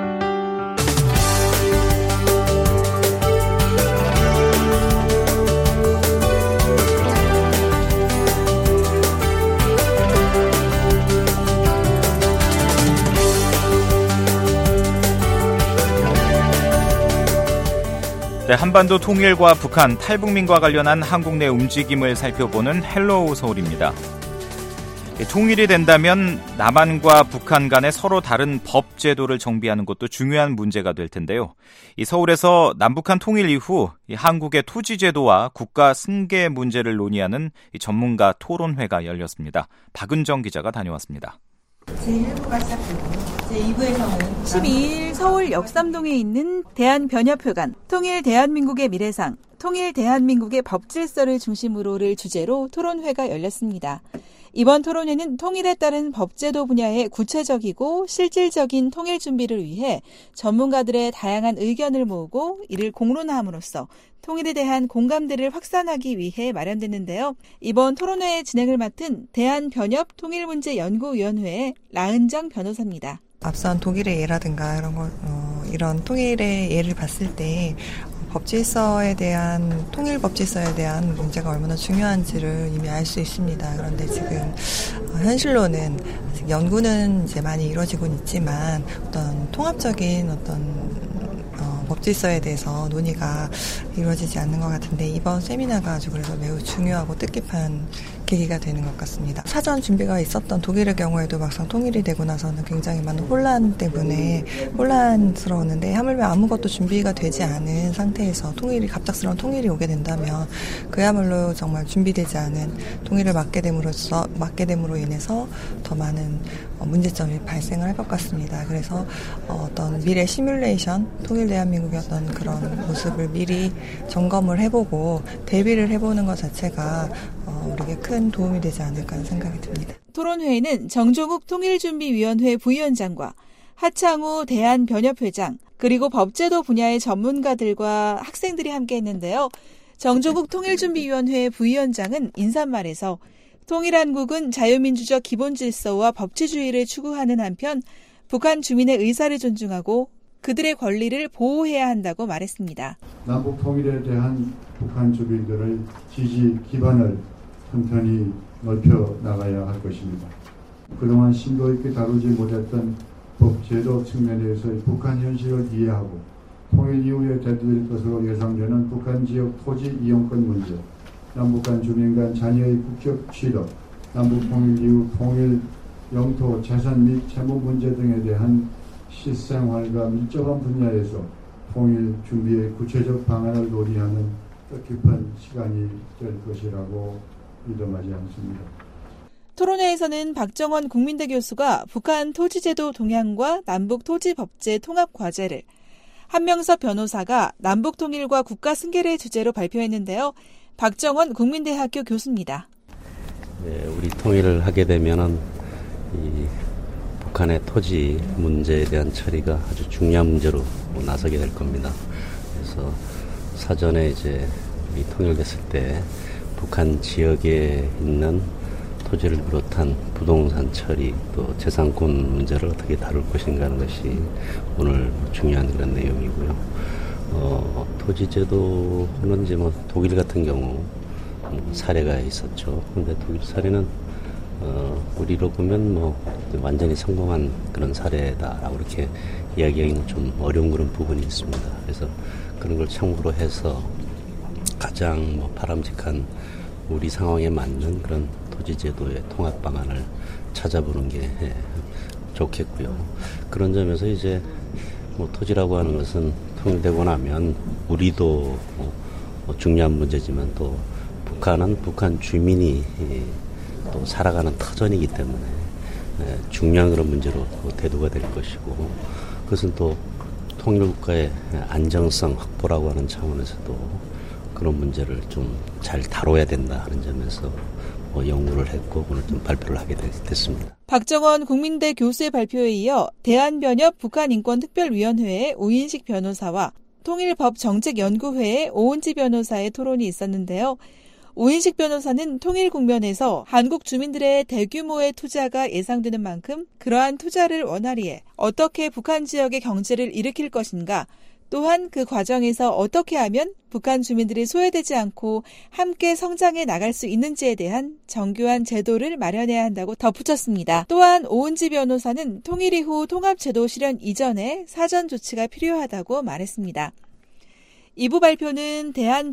네, 한반도 통일과 북한, 탈북민과 관련한 한국 내 움직임을 살펴보는 헬로우 서울입니다. 통일이 된다면 남한과 북한 간에 서로 다른 법 제도를 정비하는 것도 중요한 문제가 될 텐데요. 이 서울에서 남북한 통일 이후 이 한국의 토지 제도와 국가 승계 문제를 논의하는 이 전문가 토론회가 열렸습니다. 박은정 기자가 다녀왔습니다. 제일 부가 시작되고 제이 부에서는 십이일 서울 역삼동에 있는 대한변협회관 통일 대한민국의 미래상 통일 대한민국의 법질서를 중심으로를 주제로 토론회가 열렸습니다. 이번 토론회는 통일에 따른 법제도 분야의 구체적이고 실질적인 통일 준비를 위해 전문가들의 다양한 의견을 모으고 이를 공론화함으로써 통일에 대한 공감대를 확산하기 위해 마련됐는데요. 이번 토론회의 진행을 맡은 대한변협 통일문제연구위원회의 라은정 변호사입니다. 앞선 독일의 예라든가 이런 거, 어, 이런 통일의 예를 봤을 때 법질서에 대한 통일 법질서에 대한 문제가 얼마나 중요한지를 이미 알 수 있습니다. 그런데 지금 현실로는 아직 연구는 이제 많이 이루어지고는 있지만 어떤 통합적인 어떤 어, 법질서에 대해서 논의가 이루어지지 않는 것 같은데 이번 세미나가 아주 그래서 매우 중요하고 뜻깊은 계기가 되는 것 같습니다. 사전 준비가 있었던 독일의 경우에도 막상 통일이 되고 나서는 굉장히 많은 혼란 때문에 혼란스러웠는데 하물며 아무것도 준비가 되지 않은 상태에서 통일이 갑작스러운 통일이 오게 된다면 그야말로 정말 준비되지 않은 통일을 맞게 됨으로써 맞게 됨으로 인해서 더 많은 문제점이 발생을 할 것 같습니다. 그래서 어떤 미래 시뮬레이션, 통일 대한민국의 어떤 그런 모습을 미리 점검을 해보고 대비를 해보는 것 자체가 우리에게 큰 도움이 되지 않을까 하는 생각이 듭니다. 토론회에는 정종욱 통일준비위원회 부위원장과 하창우 대한변협회장 그리고 법제도 분야의 전문가들과 학생들이 함께했는데요. 정종욱 통일준비위원회 부위원장은 인사말에서 통일한국은 자유민주적 기본질서와 법치주의를 추구하는 한편 북한 주민의 의사를 존중하고 그들의 권리를 보호해야 한다고 말했습니다. 남북 통일에 대한 북한 주민들의 지지 기반을 튼튼히 넓혀 나가야 할 것입니다. 그동안 심도 있게 다루지 못했던 법 제도 측면에서의 북한 현실을 이해하고 통일 이후에 되돌릴 것으로 예상되는 북한 지역 토지 이용권 문제, 남북한 주민 간 자녀의 국적 취득, 남북 통일 이후 통일 영토 재산 및 채무 문제 등에 대한 실생활과 밀접한 분야에서 통일 준비의 구체적 방안을 논의하는 뜻깊은 시간이 될 것이라고 믿음하지 않습니다. 토론회에서는 박정원 국민대 교수가 북한 토지제도 동향과 남북 토지법제 통합 과제를, 한명섭 변호사가 남북 통일과 국가 승계를 주제로 발표했는데요. 박정원 국민대학교 교수입니다. 네, 우리 통일을 하게 되면은 이 북한의 토지 문제에 대한 처리가 아주 중요한 문제로 나서게 될 겁니다. 그래서 사전에 이제 우리 통일됐을 때 북한 지역에 있는 토지를 비롯한 부동산 처리 또 재산권 문제를 어떻게 다룰 것인가 하는 것이 오늘 중요한 그런 내용이고요. 어, 토지제도는 이제 뭐 독일 같은 경우 사례가 있었죠. 그런데 독일 사례는 어, 우리로 보면 뭐 완전히 성공한 그런 사례다라고 이렇게 이야기하기는 좀 어려운 그런 부분이 있습니다. 그래서 그런 걸 참고로 해서 가장 뭐 바람직한 우리 상황에 맞는 그런 토지제도의 통합 방안을 찾아보는 게 좋겠고요. 그런 점에서 이제 뭐 토지라고 하는 것은 통일되고 나면 우리도 뭐 중요한 문제지만 또 북한은 북한 주민이 또 살아가는 터전이기 때문에 중요한 그런 문제로 대두가 될 것이고, 그것은 또 통일국가의 안정성 확보라고 하는 차원에서도 그런 문제를 좀 잘 다뤄야 된다 하는 점에서 뭐 연구를 했고 오늘 좀 발표를 하게 됐습니다. 박정원 국민대 교수의 발표에 이어 대한변협 북한인권특별위원회의 우인식 변호사와 통일법정책연구회의 오은지 변호사의 토론이 있었는데요. 우인식 변호사는 통일 국면에서 한국 주민들의 대규모의 투자가 예상되는 만큼 그러한 투자를 원활히해 어떻게 북한 지역의 경제를 일으킬 것인가, 또한 그 과정에서 어떻게 하면 북한 주민들이 소외되지 않고 함께 성장해 나갈 수 있는지에 대한 정교한 제도를 마련해야 한다고 덧붙였습니다. 또한 오은지 변호사는 통일 이후 통합제도 실현 이전에 사전 조치가 필요하다고 말했습니다. 이 부 발표는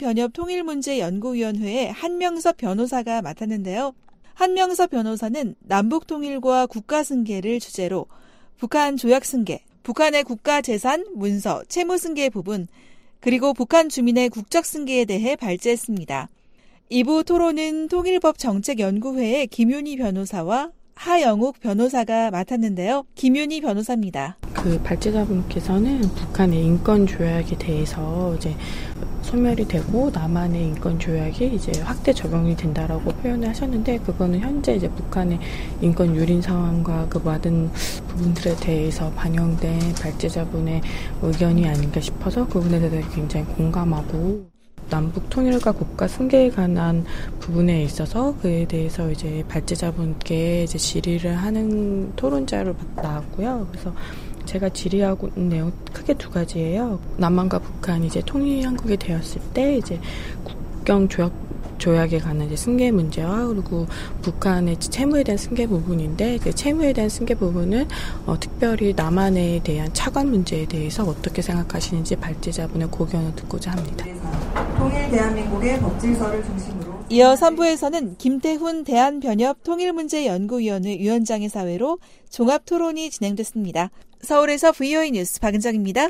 대한변협통일문제연구위원회의 한명섭 변호사가 맡았는데요. 한명섭 변호사는 남북통일과 국가승계를 주제로 북한 조약승계, 북한의 국가재산, 문서, 채무승계 부분, 그리고 북한 주민의 국적승계에 대해 발제했습니다. 이 부 토론은 통일법정책연구회의 김윤희 변호사와 하영욱 변호사가 맡았는데요. 김윤희 변호사입니다. 그 발제자분께서는 북한의 인권 조약에 대해서 이제 소멸이 되고 남한의 인권 조약이 이제 확대 적용이 된다라고 표현을 하셨는데, 그거는 현재 이제 북한의 인권 유린 상황과 그 많은 부분들에 대해서 반영된 발제자분의 의견이 아닌가 싶어서 그 부분에 대해서 굉장히 공감하고, 남북 통일과 국가 승계에 관한 부분에 있어서 그에 대해서 이제 발제자분께 이제 질의를 하는 토론자로 나왔고요. 그래서 제가 질의하고 있는 내용 크게 두 가지예요. 남한과 북한이 이제 통일한국이 되었을 때 이제 국경 조약 조약에 관한 이제 승계 문제와 그리고 북한의 채무에 대한 승계 부분인데, 그 채무에 대한 승계 부분은 어, 특별히 남한에 대한 차관 문제에 대해서 어떻게 생각하시는지 발제자분의 고견을 듣고자 합니다. 통일 대한민국의 법질서를 중심으로 이어 삼 부에서는 김태훈 대한변협 통일문제연구위원회 위원장의 사회로 종합토론이 진행됐습니다. 서울에서 브이오에이 뉴스 박은정입니다.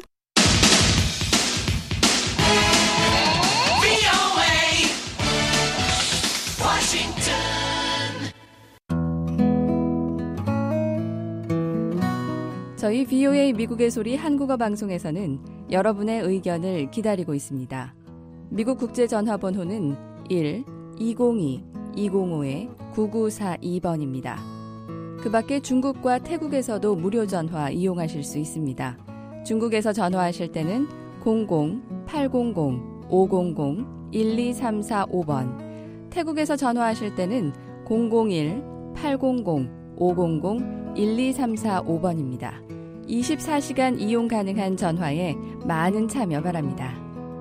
저희 브이오에이 미국의 소리 한국어 방송에서는 여러분의 의견을 기다리고 있습니다. 미국 국제전화번호는 일 이공이 이공오 구구사이 번입니다. 그 밖에 중국과 태국에서도 무료 전화 이용하실 수 있습니다. 중국에서 전화하실 때는 공공 팔공공 오공공 일이삼사오 번, 태국에서 전화하실 때는 공공일 팔공공 오공공 일이삼사오 번입니다. 이십사 시간 이용 가능한 전화에 많은 참여 바랍니다.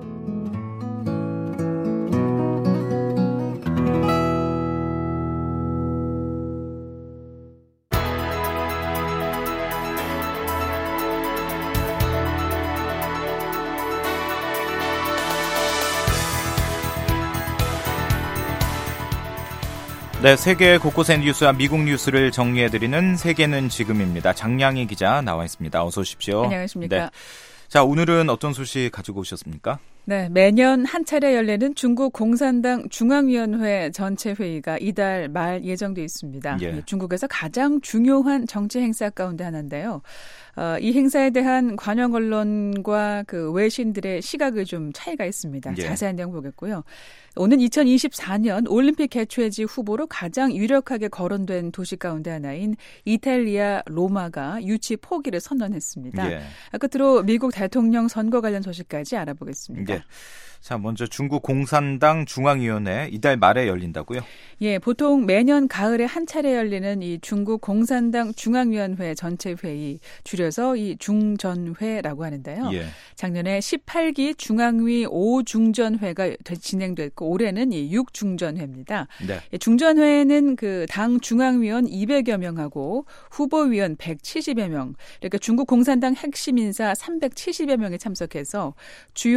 네, 세계 곳곳의 뉴스와 미국 뉴스를 정리해드리는 세계는 지금입니다. 장량희 기자 나와 있습니다. 어서 오십시오. 안녕하십니까. 네. 자, 오늘은 어떤 소식 가지고 오셨습니까? 네, 매년 한 차례 열리는 중국 공산당 중앙위원회 전체 회의가 이달 말 예정돼 있습니다. 예. 중국에서 가장 중요한 정치 행사 가운데 하나인데요. 어, 이 행사에 대한 관영 언론과 그 외신들의 시각이 좀 차이가 있습니다. 예. 자세한 내용 보겠고요. 오는 이천이십사 년 올림픽 개최지 후보로 가장 유력하게 거론된 도시 가운데 하나인 이탈리아 로마가 유치 포기를 선언했습니다. 예. 끝으로 미국 대통령 선거 관련 소식까지 알아보겠습니다. 예. 자, 먼저 중국 공산당 중앙위원회 이달 말에 열린다고요? 예, 보통 매년 가을에 한 차례 열리는 이 중국 공산당 중앙위원회 전체 회의, 줄여서 이 중전회라고 하는데요. 예. 작년에 십팔 기 중앙위 오 중전회가 진행됐고 올해는 이 육 중전회입니다. 네. 예, 중전회에는 그 당 중앙위원 이백여 명하고 후보위원 백칠십여 명, 그러니까 중국 공산당 핵심 인사 삼백칠십여 명이 참석해서 주요 정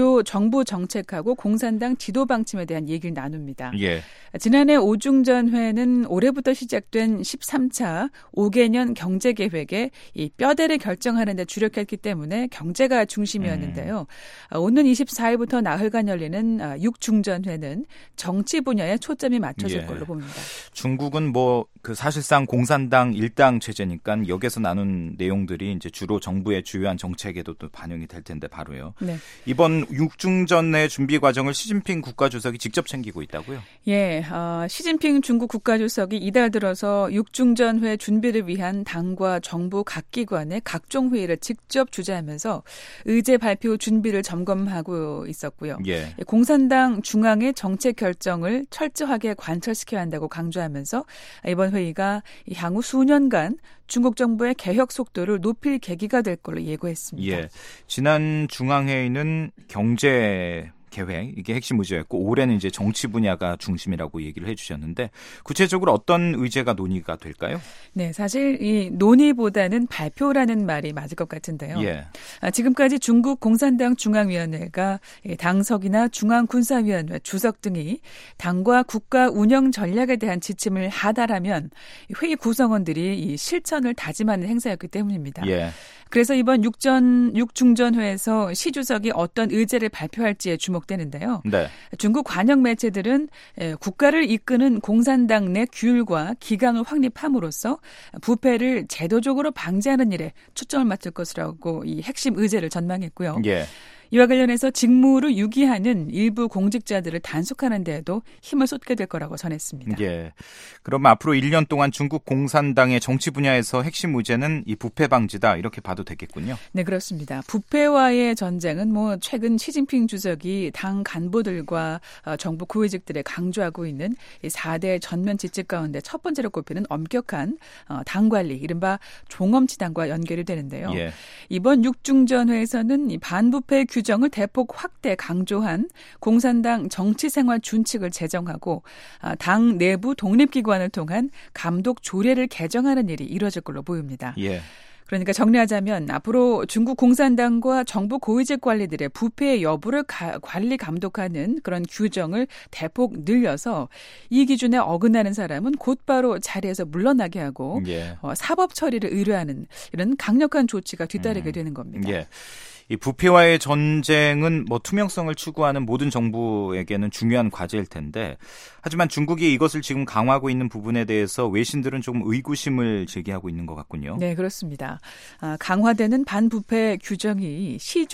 정부 정책하고 공산당 지도 방침에 대한 얘기를 나눕니다. 예. 지난해 오중전회는 올해부터 시작된 십삼 차 오 개년 경제계획에 이 뼈대를 결정하는 데 주력했기 때문에 경제가 중심이었는데요. 음. 오는 이십사 일부터 나흘간 열리는 육 중전회는 정치 분야에 초점이 맞춰질 예. 걸로 봅니다. 중국은 뭐 그 사실상 공산당 일당 체제니까 여기서 나눈 내용들이 이제 주로 정부의 주요한 정책에도 또 반영이 될 텐데 바로요. 네. 이번 육중전의 준비 과정을 시진핑 국가주석이 직접 챙기고 있다고요? 예, 어, 시진핑 중국 국가주석이 이달 들어서 육중전회 준비를 위한 당과 정부 각 기관의 각종 회의를 직접 주재하면서 의제 발표 준비를 점검하고 있었고요. 예. 공산당 중앙의 정책 결정을 철저하게 관철시켜야 한다고 강조하면서 이번 회의가 향후 수년간 중국 정부의 개혁 속도를 높일 계기가 될 걸로 예고했습니다. 예, 지난 중앙회의는 경제 계획, 이게 핵심 의제였고 올해는 이제 정치 분야가 중심이라고 얘기를 해주셨는데 구체적으로 어떤 의제가 논의가 될까요? 네, 사실 이 논의보다는 발표라는 말이 맞을 것 같은데요. 예. 아, 지금까지 중국 공산당 중앙위원회가 당석이나 중앙군사위원회 주석 등이 당과 국가 운영 전략에 대한 지침을 하달하면 회의 구성원들이 이 실천을 다짐하는 행사였기 때문입니다. 예. 그래서 이번 육전, 육중전회에서 시 주석이 어떤 의제를 발표할지에 주목되는데요. 네. 중국 관영 매체들은 국가를 이끄는 공산당 내 규율과 기강을 확립함으로써 부패를 제도적으로 방지하는 일에 초점을 맞출 것이라고 이 핵심 의제를 전망했고요. 예. 이와 관련해서 직무를 유기하는 일부 공직자들을 단속하는 데에도 힘을 쏟게 될 거라고 전했습니다. 예. 그럼 앞으로 일 년 동안 중국 공산당의 정치 분야에서 핵심 의제는 이 부패 방지다 이렇게 봐도 되겠군요. 네, 그렇습니다. 부패와의 전쟁은 뭐 최근 시진핑 주석이 당 간부들과 정부 고위직들에 강조하고 있는 사 대 전면 지침 가운데 첫 번째로 꼽히는 엄격한 당 관리, 이른바 종엄치당과 연결이 되는데요. 예. 이번 육중전회에서는 이 반부패 규정을 대폭 확대 강조한 공산당 정치생활 준칙을 제정하고 당 내부 독립기관을 통한 감독 조례를 개정하는 일이 이루어질 걸로 보입니다. 예. 그러니까 정리하자면 앞으로 중국 공산당과 정부 고위직 관리들의 부패의 여부를 가, 관리 감독하는 그런 규정을 대폭 늘려서 이 기준에 어긋나는 사람은 곧바로 자리에서 물러나게 하고 예. 어, 사법 처리를 의뢰하는 이런 강력한 조치가 뒤따르게 음. 되는 겁니다. 예. 이 부패와의 전쟁은 뭐 투명성을 추구하는 모든 정부에게는 중요한 과제일 텐데 하지만 중국이 이것을 지금 강화하고 있는 부분에 대해서 외신들은 조금 의구심을 제기하고 있는 것 같군요. 네, 그렇습니다. 아, 강화되는 반부패 규정이 시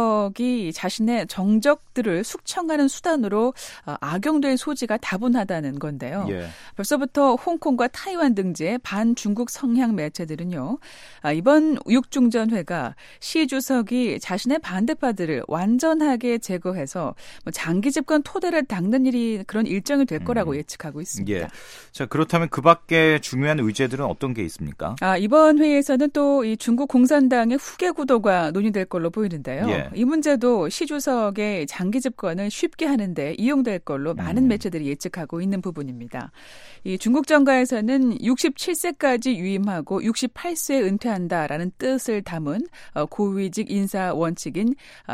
주석이 자신의 정적들을 숙청하는 수단으로 아, 악용될 소지가 다분하다는 건데요. 예. 벌써부터 홍콩과 타이완 등지의 반중국 성향 매체들은요. 아, 이번 육중전회가 시 주석이 자신의 반대파들을 완전하게 제거해서 뭐 장기 집권 토대를 닦는 일이 그런 일정이 될 거라고 음. 예측하고 있습니다. 예. 자, 그렇다면 그 밖에 중요한 의제들은 어떤 게 있습니까? 아, 이번 회의에서는 또 이 중국 공산당의 후계 구도가 논의될 걸로 보이는데요. 예. 이 문제도 시 주석의 장기 집권을 쉽게 하는데 이용될 걸로 많은 음. 매체들이 예측하고 있는 부분입니다. 이 중국 정가에서는 육십칠 세까지 유임하고 육십팔 세에 은퇴한다라는 뜻을 담은 고위직 인사 원칙인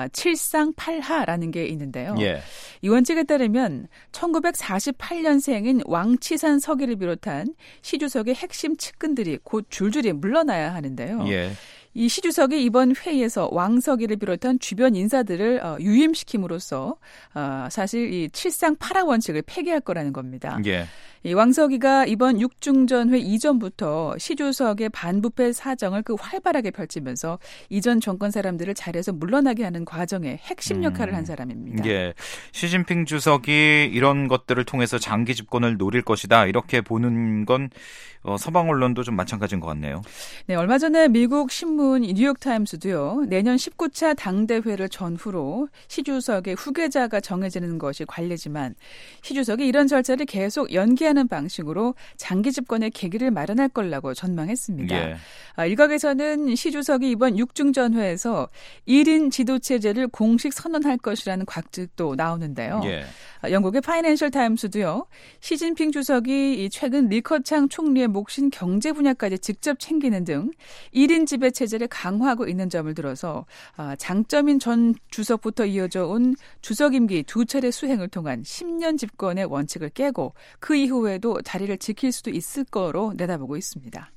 칠상팔하라는 게 있는데요. 예. 이 원칙에 따르면 천구백사십팔 년생인 왕치산 서기를 비롯한 시 주석의 핵심 측근들이 곧 줄줄이 물러나야 하는데요. 예. 이 시 주석이 이번 회의에서 왕석이를 비롯한 주변 인사들을 어, 유임시킴으로써 어, 사실 이 칠상팔하 원칙을 폐기할 거라는 겁니다. 예. 이 왕석이가 이번 육중전회 이전부터 시 주석의 반부패 사정을 그 활발하게 펼치면서 이전 정권 사람들을 자리에서 물러나게 하는 과정에 핵심 역할을 음. 한 사람입니다. 예. 시진핑 주석이 이런 것들을 통해서 장기 집권을 노릴 것이다 이렇게 보는 건 어, 서방 언론도 좀 마찬가지인 것 같네요. 네, 얼마 전에 미국 신문 뉴욕타임스도요. 내년 십구 차 당대회를 전후로 시 주석의 후계자가 정해지는 것이 관례지만 시 주석이 이런 절차를 계속 연기하는 방식으로 장기 집권의 계기를 마련할 거라고 전망했습니다. 예. 아, 일각에서는 시 주석이 이번 육중전회에서 일 인 지도체제를 공식 선언할 것이라는 관측도 나오는데요. 예. 아, 영국의 파이낸셜 타임스도요. 시진핑 주석이 최근 리커창 총리의 몫인 경제 분야까지 직접 챙기는 등 일 인 지배 체제 체제를 강화하고 있는 점을 들어서 장점인 전 주석부터 이어져 온 주석 임기 두 차례 수행을 통한 십 년 집권의 원칙을 깨고 그 이후에도 자리를 지킬 수도 있을 거로 내다보고 있습니다.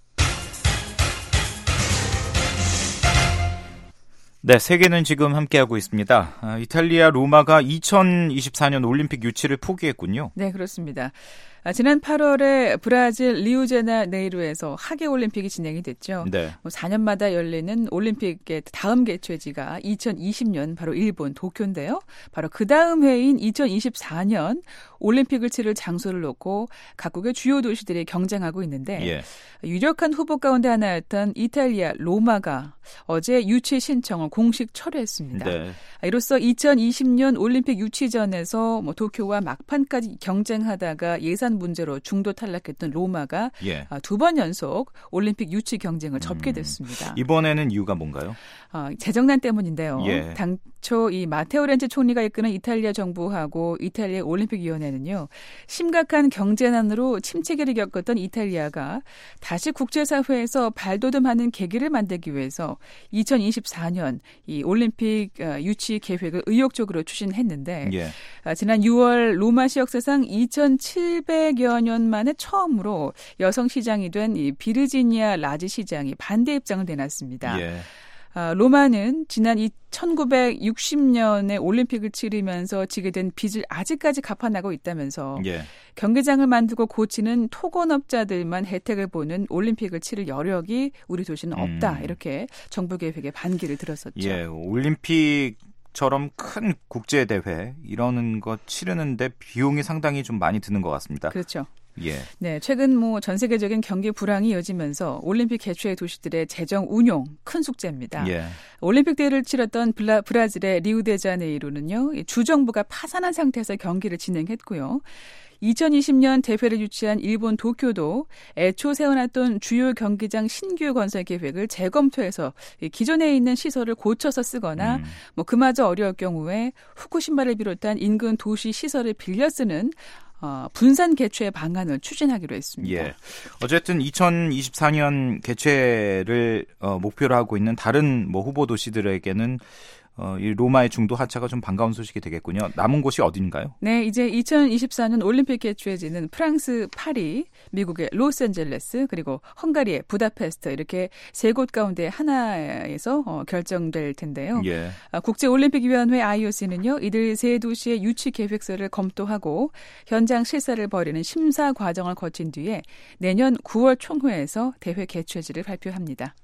네, 세계는 지금 함께하고 있습니다. 아, 이탈리아 로마가 이천이십사 년 올림픽 유치를 포기했군요. 네, 그렇습니다. 아, 지난 팔월에 브라질 리우제네이루에서 하계올림픽이 진행이 됐죠. 네. 뭐 사 년마다 열리는 올림픽의 다음 개최지가 이천이십 년 바로 일본 도쿄인데요. 바로 그 다음 해인 이천이십사 년 올림픽을 치를 장소를 놓고 각국의 주요 도시들이 경쟁하고 있는데 예. 유력한 후보 가운데 하나였던 이탈리아 로마가 어제 유치 신청을 공식 철회했습니다. 네. 이로써 이천이십 년 올림픽 유치전에서 뭐 도쿄와 막판까지 경쟁하다가 예산 문제로 중도 탈락했던 로마가 예. 두 번 연속 올림픽 유치 경쟁을 접게 됐습니다. 음, 이번에는 이유가 뭔가요? 어, 재정난 때문인데요. 예. 당초 이 마테오 렌치 총리가 이끄는 이탈리아 정부하고 이탈리아 올림픽위원회는요. 심각한 경제난으로 침체기를 겪었던 이탈리아가 다시 국제사회에서 발돋움하는 계기를 만들기 위해서 이천이십사 년 이 올림픽 유치 계획을 의욕적으로 추진했는데 예. 지난 유월 로마시 역사상 이천칠백여 년 만에 처음으로 여성 시장이 된 이 비르지니아 라지 시장이 반대 입장을 내놨습니다. 예. 로마는 지난 천구백육십 년에 올림픽을 치르면서 지게 된 빚을 아직까지 갚아나고 있다면서 예. 경기장을 만들고 고치는 토건업자들만 혜택을 보는 올림픽을 치를 여력이 우리 도시는 없다. 음. 이렇게 정부 계획에 반기를 들었었죠. 예, 올림픽 처럼 큰 국제 대회 이러는 거 치르는데 비용이 상당히 좀 많이 드는 것 같습니다. 그렇죠. 예. 네, 최근 뭐 전 세계적인 경기 불황이 이어지면서 올림픽 개최 도시들의 재정 운용 큰 숙제입니다. 예. 올림픽 대회를 치렀던 블라, 브라질의 리우데자네이루는요, 주정부가 파산한 상태에서 경기를 진행했고요. 이천이십 년 대회를 유치한 일본 도쿄도 애초 세워놨던 주요 경기장 신규 건설 계획을 재검토해서 기존에 있는 시설을 고쳐서 쓰거나 음. 뭐 그마저 어려울 경우에 후쿠시마를 비롯한 인근 도시 시설을 빌려 쓰는 어, 분산 개최 방안을 추진하기로 했습니다. 예. 어쨌든 이천이십사 년 개최를 어, 목표로 하고 있는 다른 뭐 후보 도시들에게는 어, 이 로마의 중도 하차가 좀 반가운 소식이 되겠군요. 남은 곳이 어딘가요? 네, 이제 이천이십사 년 올림픽 개최지는 프랑스 파리, 미국의 로스앤젤레스, 그리고 헝가리의 부다페스트 이렇게 세 곳 가운데 하나에서 어, 결정될 텐데요. 예. 아, 국제올림픽위원회 아이오씨는요, 이들 세 도시의 유치 계획서를 검토하고 현장 실사를 벌이는 심사 과정을 거친 뒤에 내년 구월 총회에서 대회 개최지를 발표합니다.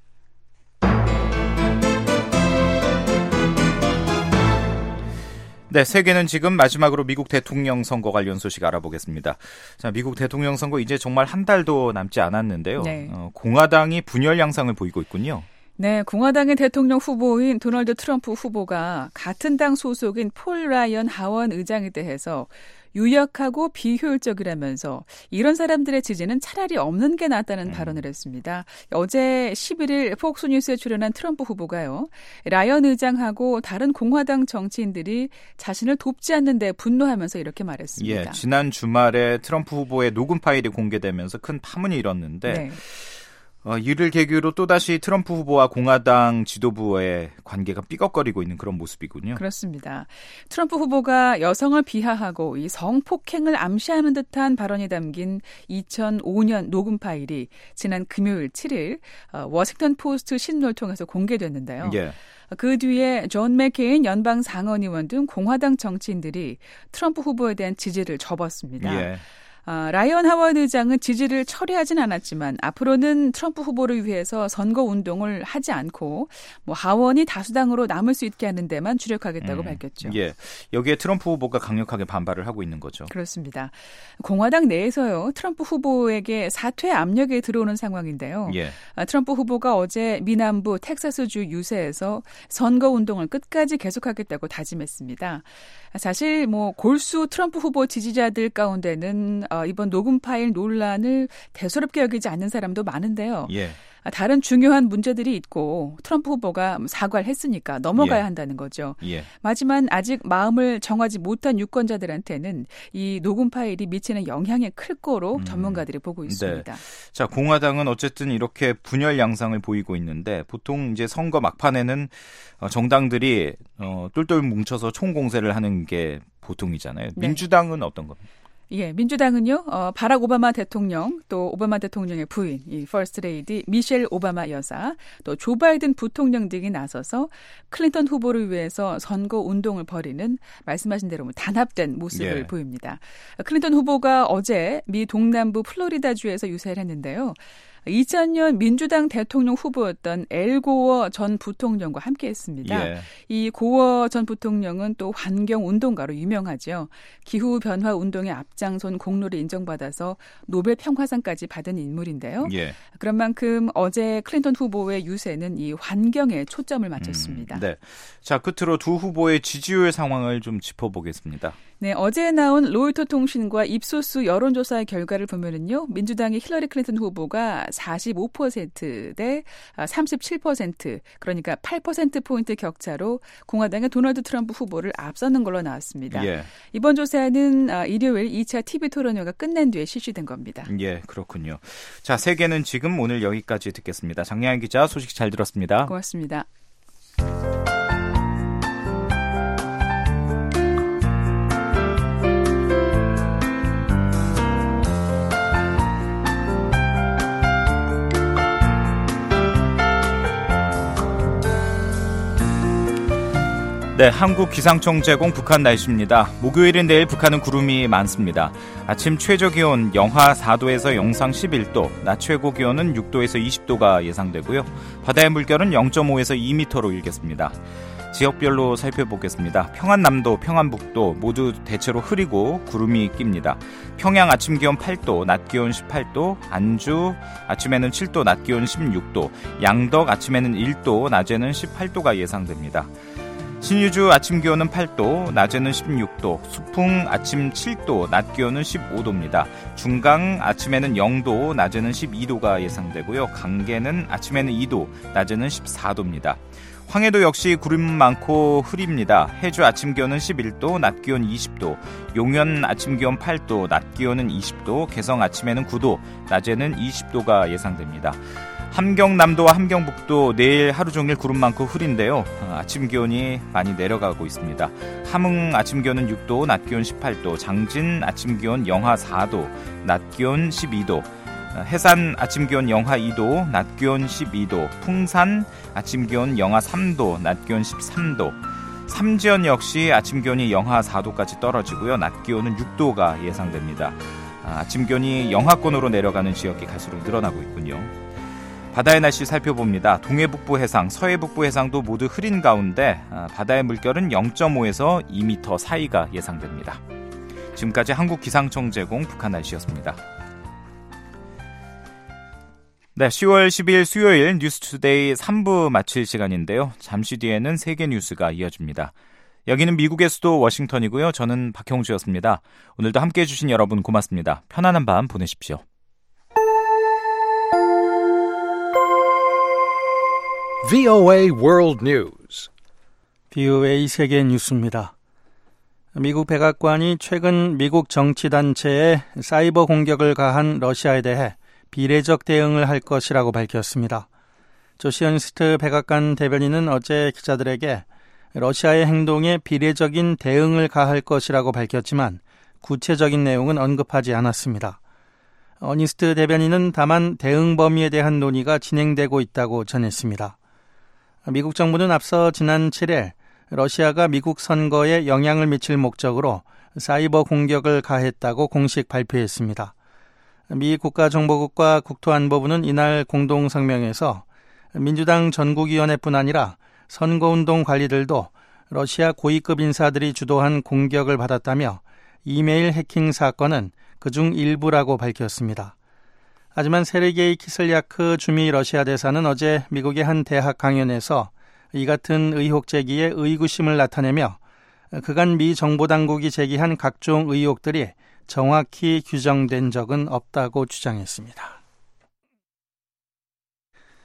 네, 세계는 지금 마지막으로 미국 대통령 선거 관련 소식 알아보겠습니다. 자, 미국 대통령 선거 이제 정말 한 달도 남지 않았는데요. 네. 어, 공화당이 분열 양상을 보이고 있군요. 네, 공화당의 대통령 후보인 도널드 트럼프 후보가 같은 당 소속인 폴 라이언 하원 의장에 대해서 유력하고 비효율적이라면서 이런 사람들의 지지는 차라리 없는 게 낫다는 음. 발언을 했습니다. 어제 십일 일 폭스뉴스에 출연한 트럼프 후보가요. 라이언 의장하고 다른 공화당 정치인들이 자신을 돕지 않는데 분노하면서 이렇게 말했습니다. 예, 지난 주말에 트럼프 후보의 녹음 파일이 공개되면서 큰 파문이 일었는데 네. 어, 이를 계기로 또다시 트럼프 후보와 공화당 지도부의 관계가 삐걱거리고 있는 그런 모습이군요. 그렇습니다. 트럼프 후보가 여성을 비하하고 이 성폭행을 암시하는 듯한 발언이 담긴 이천오 년 녹음 파일이 지난 금요일 칠 일 어, 워싱턴 포스트 신문을 통해서 공개됐는데요. 예. 그 뒤에 존 맥케인 연방 상원의원 등 공화당 정치인들이 트럼프 후보에 대한 지지를 접었습니다. 예. 아, 라이언 하원 의장은 지지를 철회하진 않았지만 앞으로는 트럼프 후보를 위해서 선거 운동을 하지 않고 뭐 하원이 다수당으로 남을 수 있게 하는 데만 주력하겠다고 음, 밝혔죠. 예, 여기에 트럼프 후보가 강력하게 반발을 하고 있는 거죠. 그렇습니다. 공화당 내에서요. 트럼프 후보에게 사퇴 압력이 들어오는 상황인데요. 예. 아, 트럼프 후보가 어제 미남부 텍사스주 유세에서 선거 운동을 끝까지 계속하겠다고 다짐했습니다. 사실 뭐 골수 트럼프 후보 지지자들 가운데는 어, 이번 녹음 파일 논란을 대수롭게 여기지 않는 사람도 많은데요. 예. 다른 중요한 문제들이 있고 트럼프 후보가 사과를 했으니까 넘어가야 예. 한다는 거죠. 예. 하지만 아직 마음을 정하지 못한 유권자들한테는 이 녹음 파일이 미치는 영향이 클 거로 음. 전문가들이 보고 있습니다. 네. 자, 공화당은 어쨌든 이렇게 분열 양상을 보이고 있는데 보통 이제 선거 막판에는 정당들이 어, 똘똘 뭉쳐서 총공세를 하는 게 보통이잖아요. 네. 민주당은 어떤 겁니까? 예, 민주당은요, 어, 바락 오바마 대통령, 또 오바마 대통령의 부인, 이 퍼스트 레이디 미셸 오바마 여사, 또 조 바이든 부통령 등이 나서서 클린턴 후보를 위해서 선거 운동을 벌이는 말씀하신 대로 단합된 모습을 예. 보입니다. 클린턴 후보가 어제 미 동남부 플로리다주에서 유세를 했는데요. 이천 년 민주당 대통령 후보였던 엘 고어 전 부통령과 함께했습니다. 예. 이 고어 전 부통령은 또 환경운동가로 유명하죠. 기후변화 운동에 앞장선 공로를 인정받아서 노벨 평화상까지 받은 인물인데요. 예. 그런 만큼 어제 클린턴 후보의 유세는 이 환경에 초점을 맞췄습니다. 음, 네. 자, 끝으로 두 후보의 지지율 상황을 좀 짚어보겠습니다. 네, 어제 나온 로이터 통신과 입소스 여론조사의 결과를 보면은요, 민주당의 힐러리 클린턴 후보가 사십오 퍼센트 대 삼십칠 퍼센트, 그러니까 팔 퍼센트 포인트 격차로 공화당의 도널드 트럼프 후보를 앞서는 걸로 나왔습니다. 예. 이번 조사는 일요일 이 차 티비 토론회가 끝난 뒤에 실시된 겁니다. 예, 그렇군요. 자, 세계는 지금 오늘 여기까지 듣겠습니다. 장량희 기자 소식 잘 들었습니다. 고맙습니다. 네, 한국 기상청 제공 북한 날씨입니다. 목요일인 내일 북한은 구름이 많습니다. 아침 최저 기온 영하 사 도에서 영상 십일 도, 낮 최고 기온은 육 도에서 이십 도가 예상되고요. 바다의 물결은 영 점 오에서 이 미터로 일겠습니다. 지역별로 살펴보겠습니다. 평안남도, 평안북도 모두 대체로 흐리고 구름이 낍니다. 평양 아침 기온 팔 도, 낮 기온 십팔 도, 안주 아침에는 칠 도, 낮 기온 십육 도, 양덕 아침에는 일 도, 낮에는 십팔 도가 예상됩니다. 신의주 아침 기온은 팔 도, 낮에는 십육 도, 수풍 아침 칠 도, 낮 기온은 십오 도입니다. 중강 아침에는 영 도, 낮에는 십이 도가 예상되고요. 강계는 아침에는 이 도, 낮에는 십사 도입니다. 황해도 역시 구름 많고 흐립니다. 해주 아침 기온은 십일 도, 낮 기온 이십 도, 용현 아침 기온 팔 도, 낮 기온은 이십 도, 개성 아침에는 구 도, 낮에는 이십 도가 예상됩니다. 함경남도와 함경북도 내일 하루 종일 구름 많고 흐린데요. 아침 기온이 많이 내려가고 있습니다. 함흥 아침 기온은 육 도, 낮 기온 십팔 도, 장진 아침 기온 영하 사 도, 낮 기온 십이 도, 해산 아침 기온 영하 이 도, 낮 기온 십이 도, 풍산 아침 기온 영하 삼 도, 낮 기온 십삼 도, 삼지연 역시 아침 기온이 영하 사 도까지 떨어지고요. 낮 기온은 육 도가 예상됩니다. 아침 기온이 영하권으로 내려가는 지역이 갈수록 늘어나고 있군요. 바다의 날씨 살펴봅니다. 동해북부 해상, 서해북부 해상도 모두 흐린 가운데 바다의 물결은 영 점 오에서 이 미터 사이가 예상됩니다. 지금까지 한국기상청 제공 북한 날씨였습니다. 네, 시월 십일 수요일 뉴스투데이 삼 부 마칠 시간인데요. 잠시 뒤에는 세계 뉴스가 이어집니다. 여기는 미국의 수도 워싱턴이고요. 저는 박형주였습니다. 오늘도 함께해 주신 여러분 고맙습니다. 편안한 밤 보내십시오. 브이오에이 World News. 브이오에이 세계 뉴스입니다. 미국 백악관이 최근 미국 정치단체에 사이버 공격을 가한 러시아에 대해 비례적 대응을 할 것이라고 밝혔습니다. 조시 언스트 백악관 대변인은 어제 기자들에게 러시아의 행동에 비례적인 대응을 가할 것이라고 밝혔지만 구체적인 내용은 언급하지 않았습니다. 어니스트 대변인은 다만 대응 범위에 대한 논의가 진행되고 있다고 전했습니다. 미국 정부는 앞서 지난 칠 일 러시아가 미국 선거에 영향을 미칠 목적으로 사이버 공격을 가했다고 공식 발표했습니다. 미 국가정보국과 국토안보부는 이날 공동성명에서 민주당 전국위원회뿐 아니라 선거운동 관리들도 러시아 고위급 인사들이 주도한 공격을 받았다며 이메일 해킹 사건은 그중 일부라고 밝혔습니다. 하지만 세르게이 키슬야크 주미 러시아 대사는 어제 미국의 한 대학 강연에서 이 같은 의혹 제기에 의구심을 나타내며 그간 미 정보당국이 제기한 각종 의혹들이 정확히 규정된 적은 없다고 주장했습니다.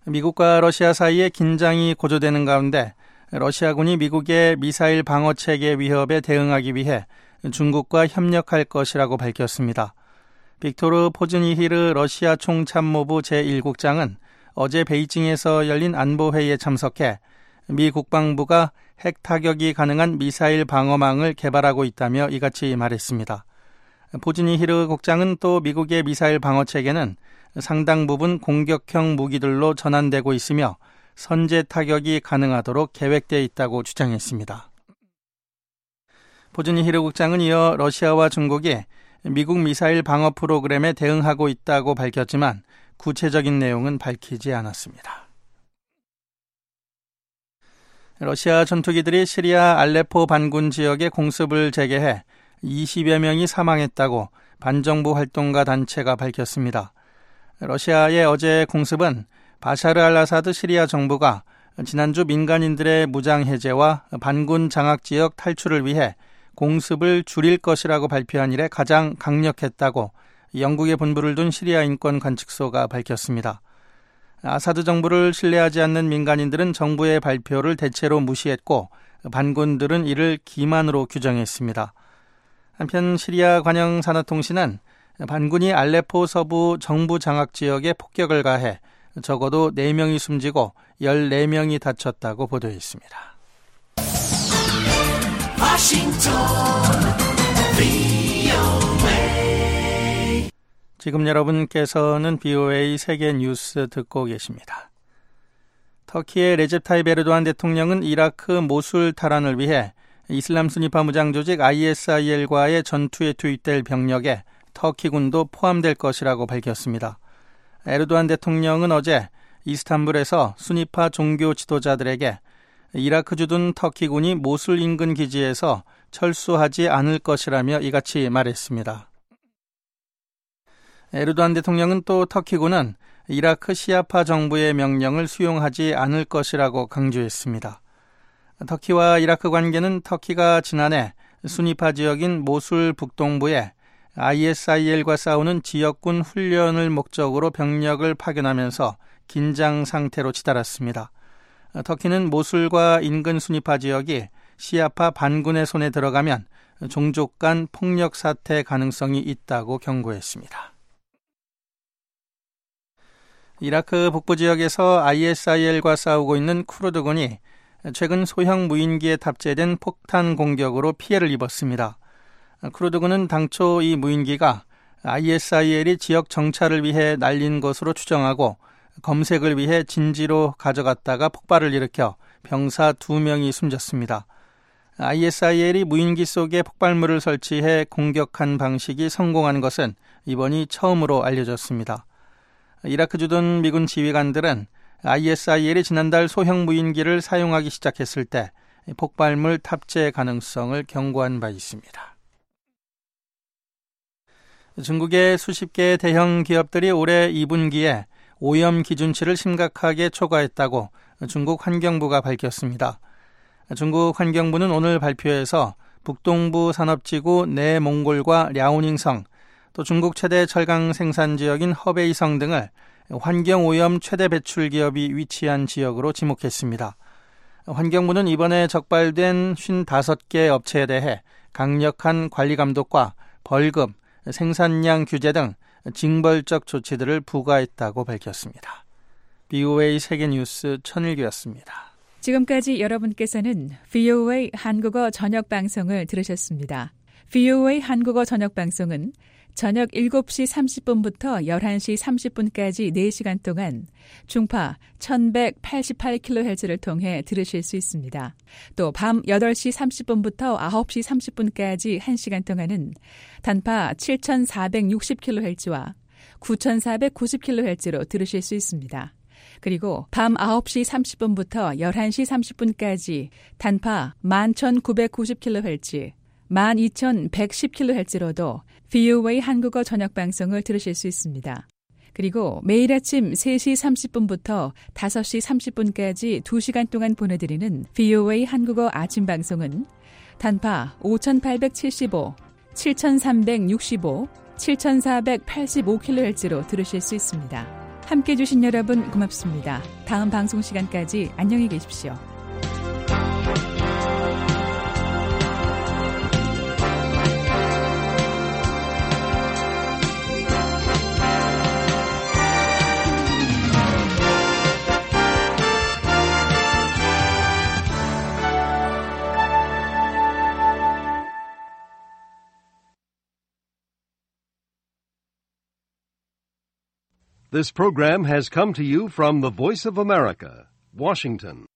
미국과 러시아 사이에 긴장이 고조되는 가운데 러시아군이 미국의 미사일 방어 체계 위협에 대응하기 위해 중국과 협력할 것이라고 밝혔습니다. 빅토르 포즈니히르 러시아 총참모부 제일 국장은 어제 베이징에서 열린 안보회의에 참석해 미 국방부가 핵 타격이 가능한 미사일 방어망을 개발하고 있다며 이같이 말했습니다. 포즈니히르 국장은 또 미국의 미사일 방어 체계는 상당 부분 공격형 무기들로 전환되고 있으며 선제 타격이 가능하도록 계획되어 있다고 주장했습니다. 포즈니히르 국장은 이어 러시아와 중국이 미국 미사일 방어 프로그램에 대응하고 있다고 밝혔지만 구체적인 내용은 밝히지 않았습니다. 러시아 전투기들이 시리아 알레포 반군 지역에 공습을 재개해 이십여 명이 사망했다고 반정부 활동가 단체가 밝혔습니다. 러시아의 어제 공습은 바샤르 알 아사드 시리아 정부가 지난주 민간인들의 무장 해제와 반군 장악 지역 탈출을 위해 공습을 줄일 것이라고 발표한 이래 가장 강력했다고 영국에 본부를 둔 시리아 인권 관측소가 밝혔습니다. 아사드 정부를 신뢰하지 않는 민간인들은 정부의 발표를 대체로 무시했고 반군들은 이를 기만으로 규정했습니다. 한편 시리아 관영산하통신은 반군이 알레포 서부 정부 장악 지역에 폭격을 가해 적어도 네 명이 숨지고 열네 명이 다쳤다고 보도했습니다. 워싱턴 브이오에이 지금 여러분께서는 브이오에이 세계 뉴스 듣고 계십니다. 터키의 레셉 타입 에르도안 대통령은 이라크 모술 탈환을 위해 이슬람 순위파 무장 조직 아이에스아이엘과의 전투에 투입될 병력에 터키군도 포함될 것이라고 밝혔습니다. 에르도안 대통령은 어제 이스탄불에서 순위파 종교 지도자들에게 이라크 주둔 터키군이 모술 인근 기지에서 철수하지 않을 것이라며 이같이 말했습니다. 에르도안 대통령은 또 터키군은 이라크 시아파 정부의 명령을 수용하지 않을 것이라고 강조했습니다. 터키와 이라크 관계는 터키가 지난해 순위파 지역인 모술 북동부에 아이에스아이엘과 싸우는 지역군 훈련을 목적으로 병력을 파견하면서 긴장 상태로 치달았습니다. 터키는 모술과 인근 순위파 지역이 시아파 반군의 손에 들어가면 종족 간 폭력 사태 가능성이 있다고 경고했습니다. 이라크 북부 지역에서 아이에스아이엘과 싸우고 있는 쿠르드군이 최근 소형 무인기에 탑재된 폭탄 공격으로 피해를 입었습니다. 쿠르드군은 당초 이 무인기가 아이에스아이엘이 지역 정찰을 위해 날린 것으로 추정하고 검색을 위해 진지로 가져갔다가 폭발을 일으켜 병사 두 명이 숨졌습니다. 아이에스아이엘이 무인기 속에 폭발물을 설치해 공격한 방식이 성공한 것은 이번이 처음으로 알려졌습니다. 이라크 주둔 미군 지휘관들은 아이에스아이엘이 지난달 소형 무인기를 사용하기 시작했을 때 폭발물 탑재 가능성을 경고한 바 있습니다. 중국의 수십 개의 대형 기업들이 올해 이 분기에 오염 기준치를 심각하게 초과했다고 중국 환경부가 밝혔습니다. 중국 환경부는 오늘 발표에서 북동부 산업지구 내몽골과 랴오닝성, 또 중국 최대 철강 생산 지역인 허베이성 등을 환경오염 최대 배출 기업이 위치한 지역으로 지목했습니다. 환경부는 이번에 적발된 오십오 개 업체에 대해 강력한 관리 감독과 벌금, 생산량 규제 등 징벌적 조치들을 부과했다고 밝혔습니다. 브이오에이 세계뉴스 천일규였습니다. 지금까지 여러분께서는 브이오에이 한국어 저녁 방송을 들으셨습니다. 브이오에이 한국어 저녁 방송은 저녁 일곱 시 삼십 분부터 열한 시 삼십 분까지 네 시간 동안 중파 천백팔십팔 킬로헤르츠를 통해 들으실 수 있습니다. 또 밤 여덟 시 삼십 분부터 아홉 시 삼십 분까지 한 시간 동안은 단파 칠천사백육십 킬로헤르츠와 구천사백구십 킬로헤르츠로 들으실 수 있습니다. 그리고 밤 아홉 시 삼십 분부터 열한 시 삼십 분까지 단파 만 천구백구십 킬로헤르츠, 만 이천백십 킬로헤르츠로도 브이오에이 한국어 저녁 방송을 들으실 수 있습니다. 그리고 매일 아침 세 시 삼십 분부터 다섯 시 삼십 분까지 두 시간 동안 보내드리는 브이오에이 한국어 아침 방송은 단파 오천팔백칠십오, 칠천삼백육십오, 칠천사백팔십오 킬로헤르츠로 들으실 수 있습니다. 함께해 주신 여러분 고맙습니다. 다음 방송 시간까지 안녕히 계십시오. This program has come to you from the Voice of America, Washington.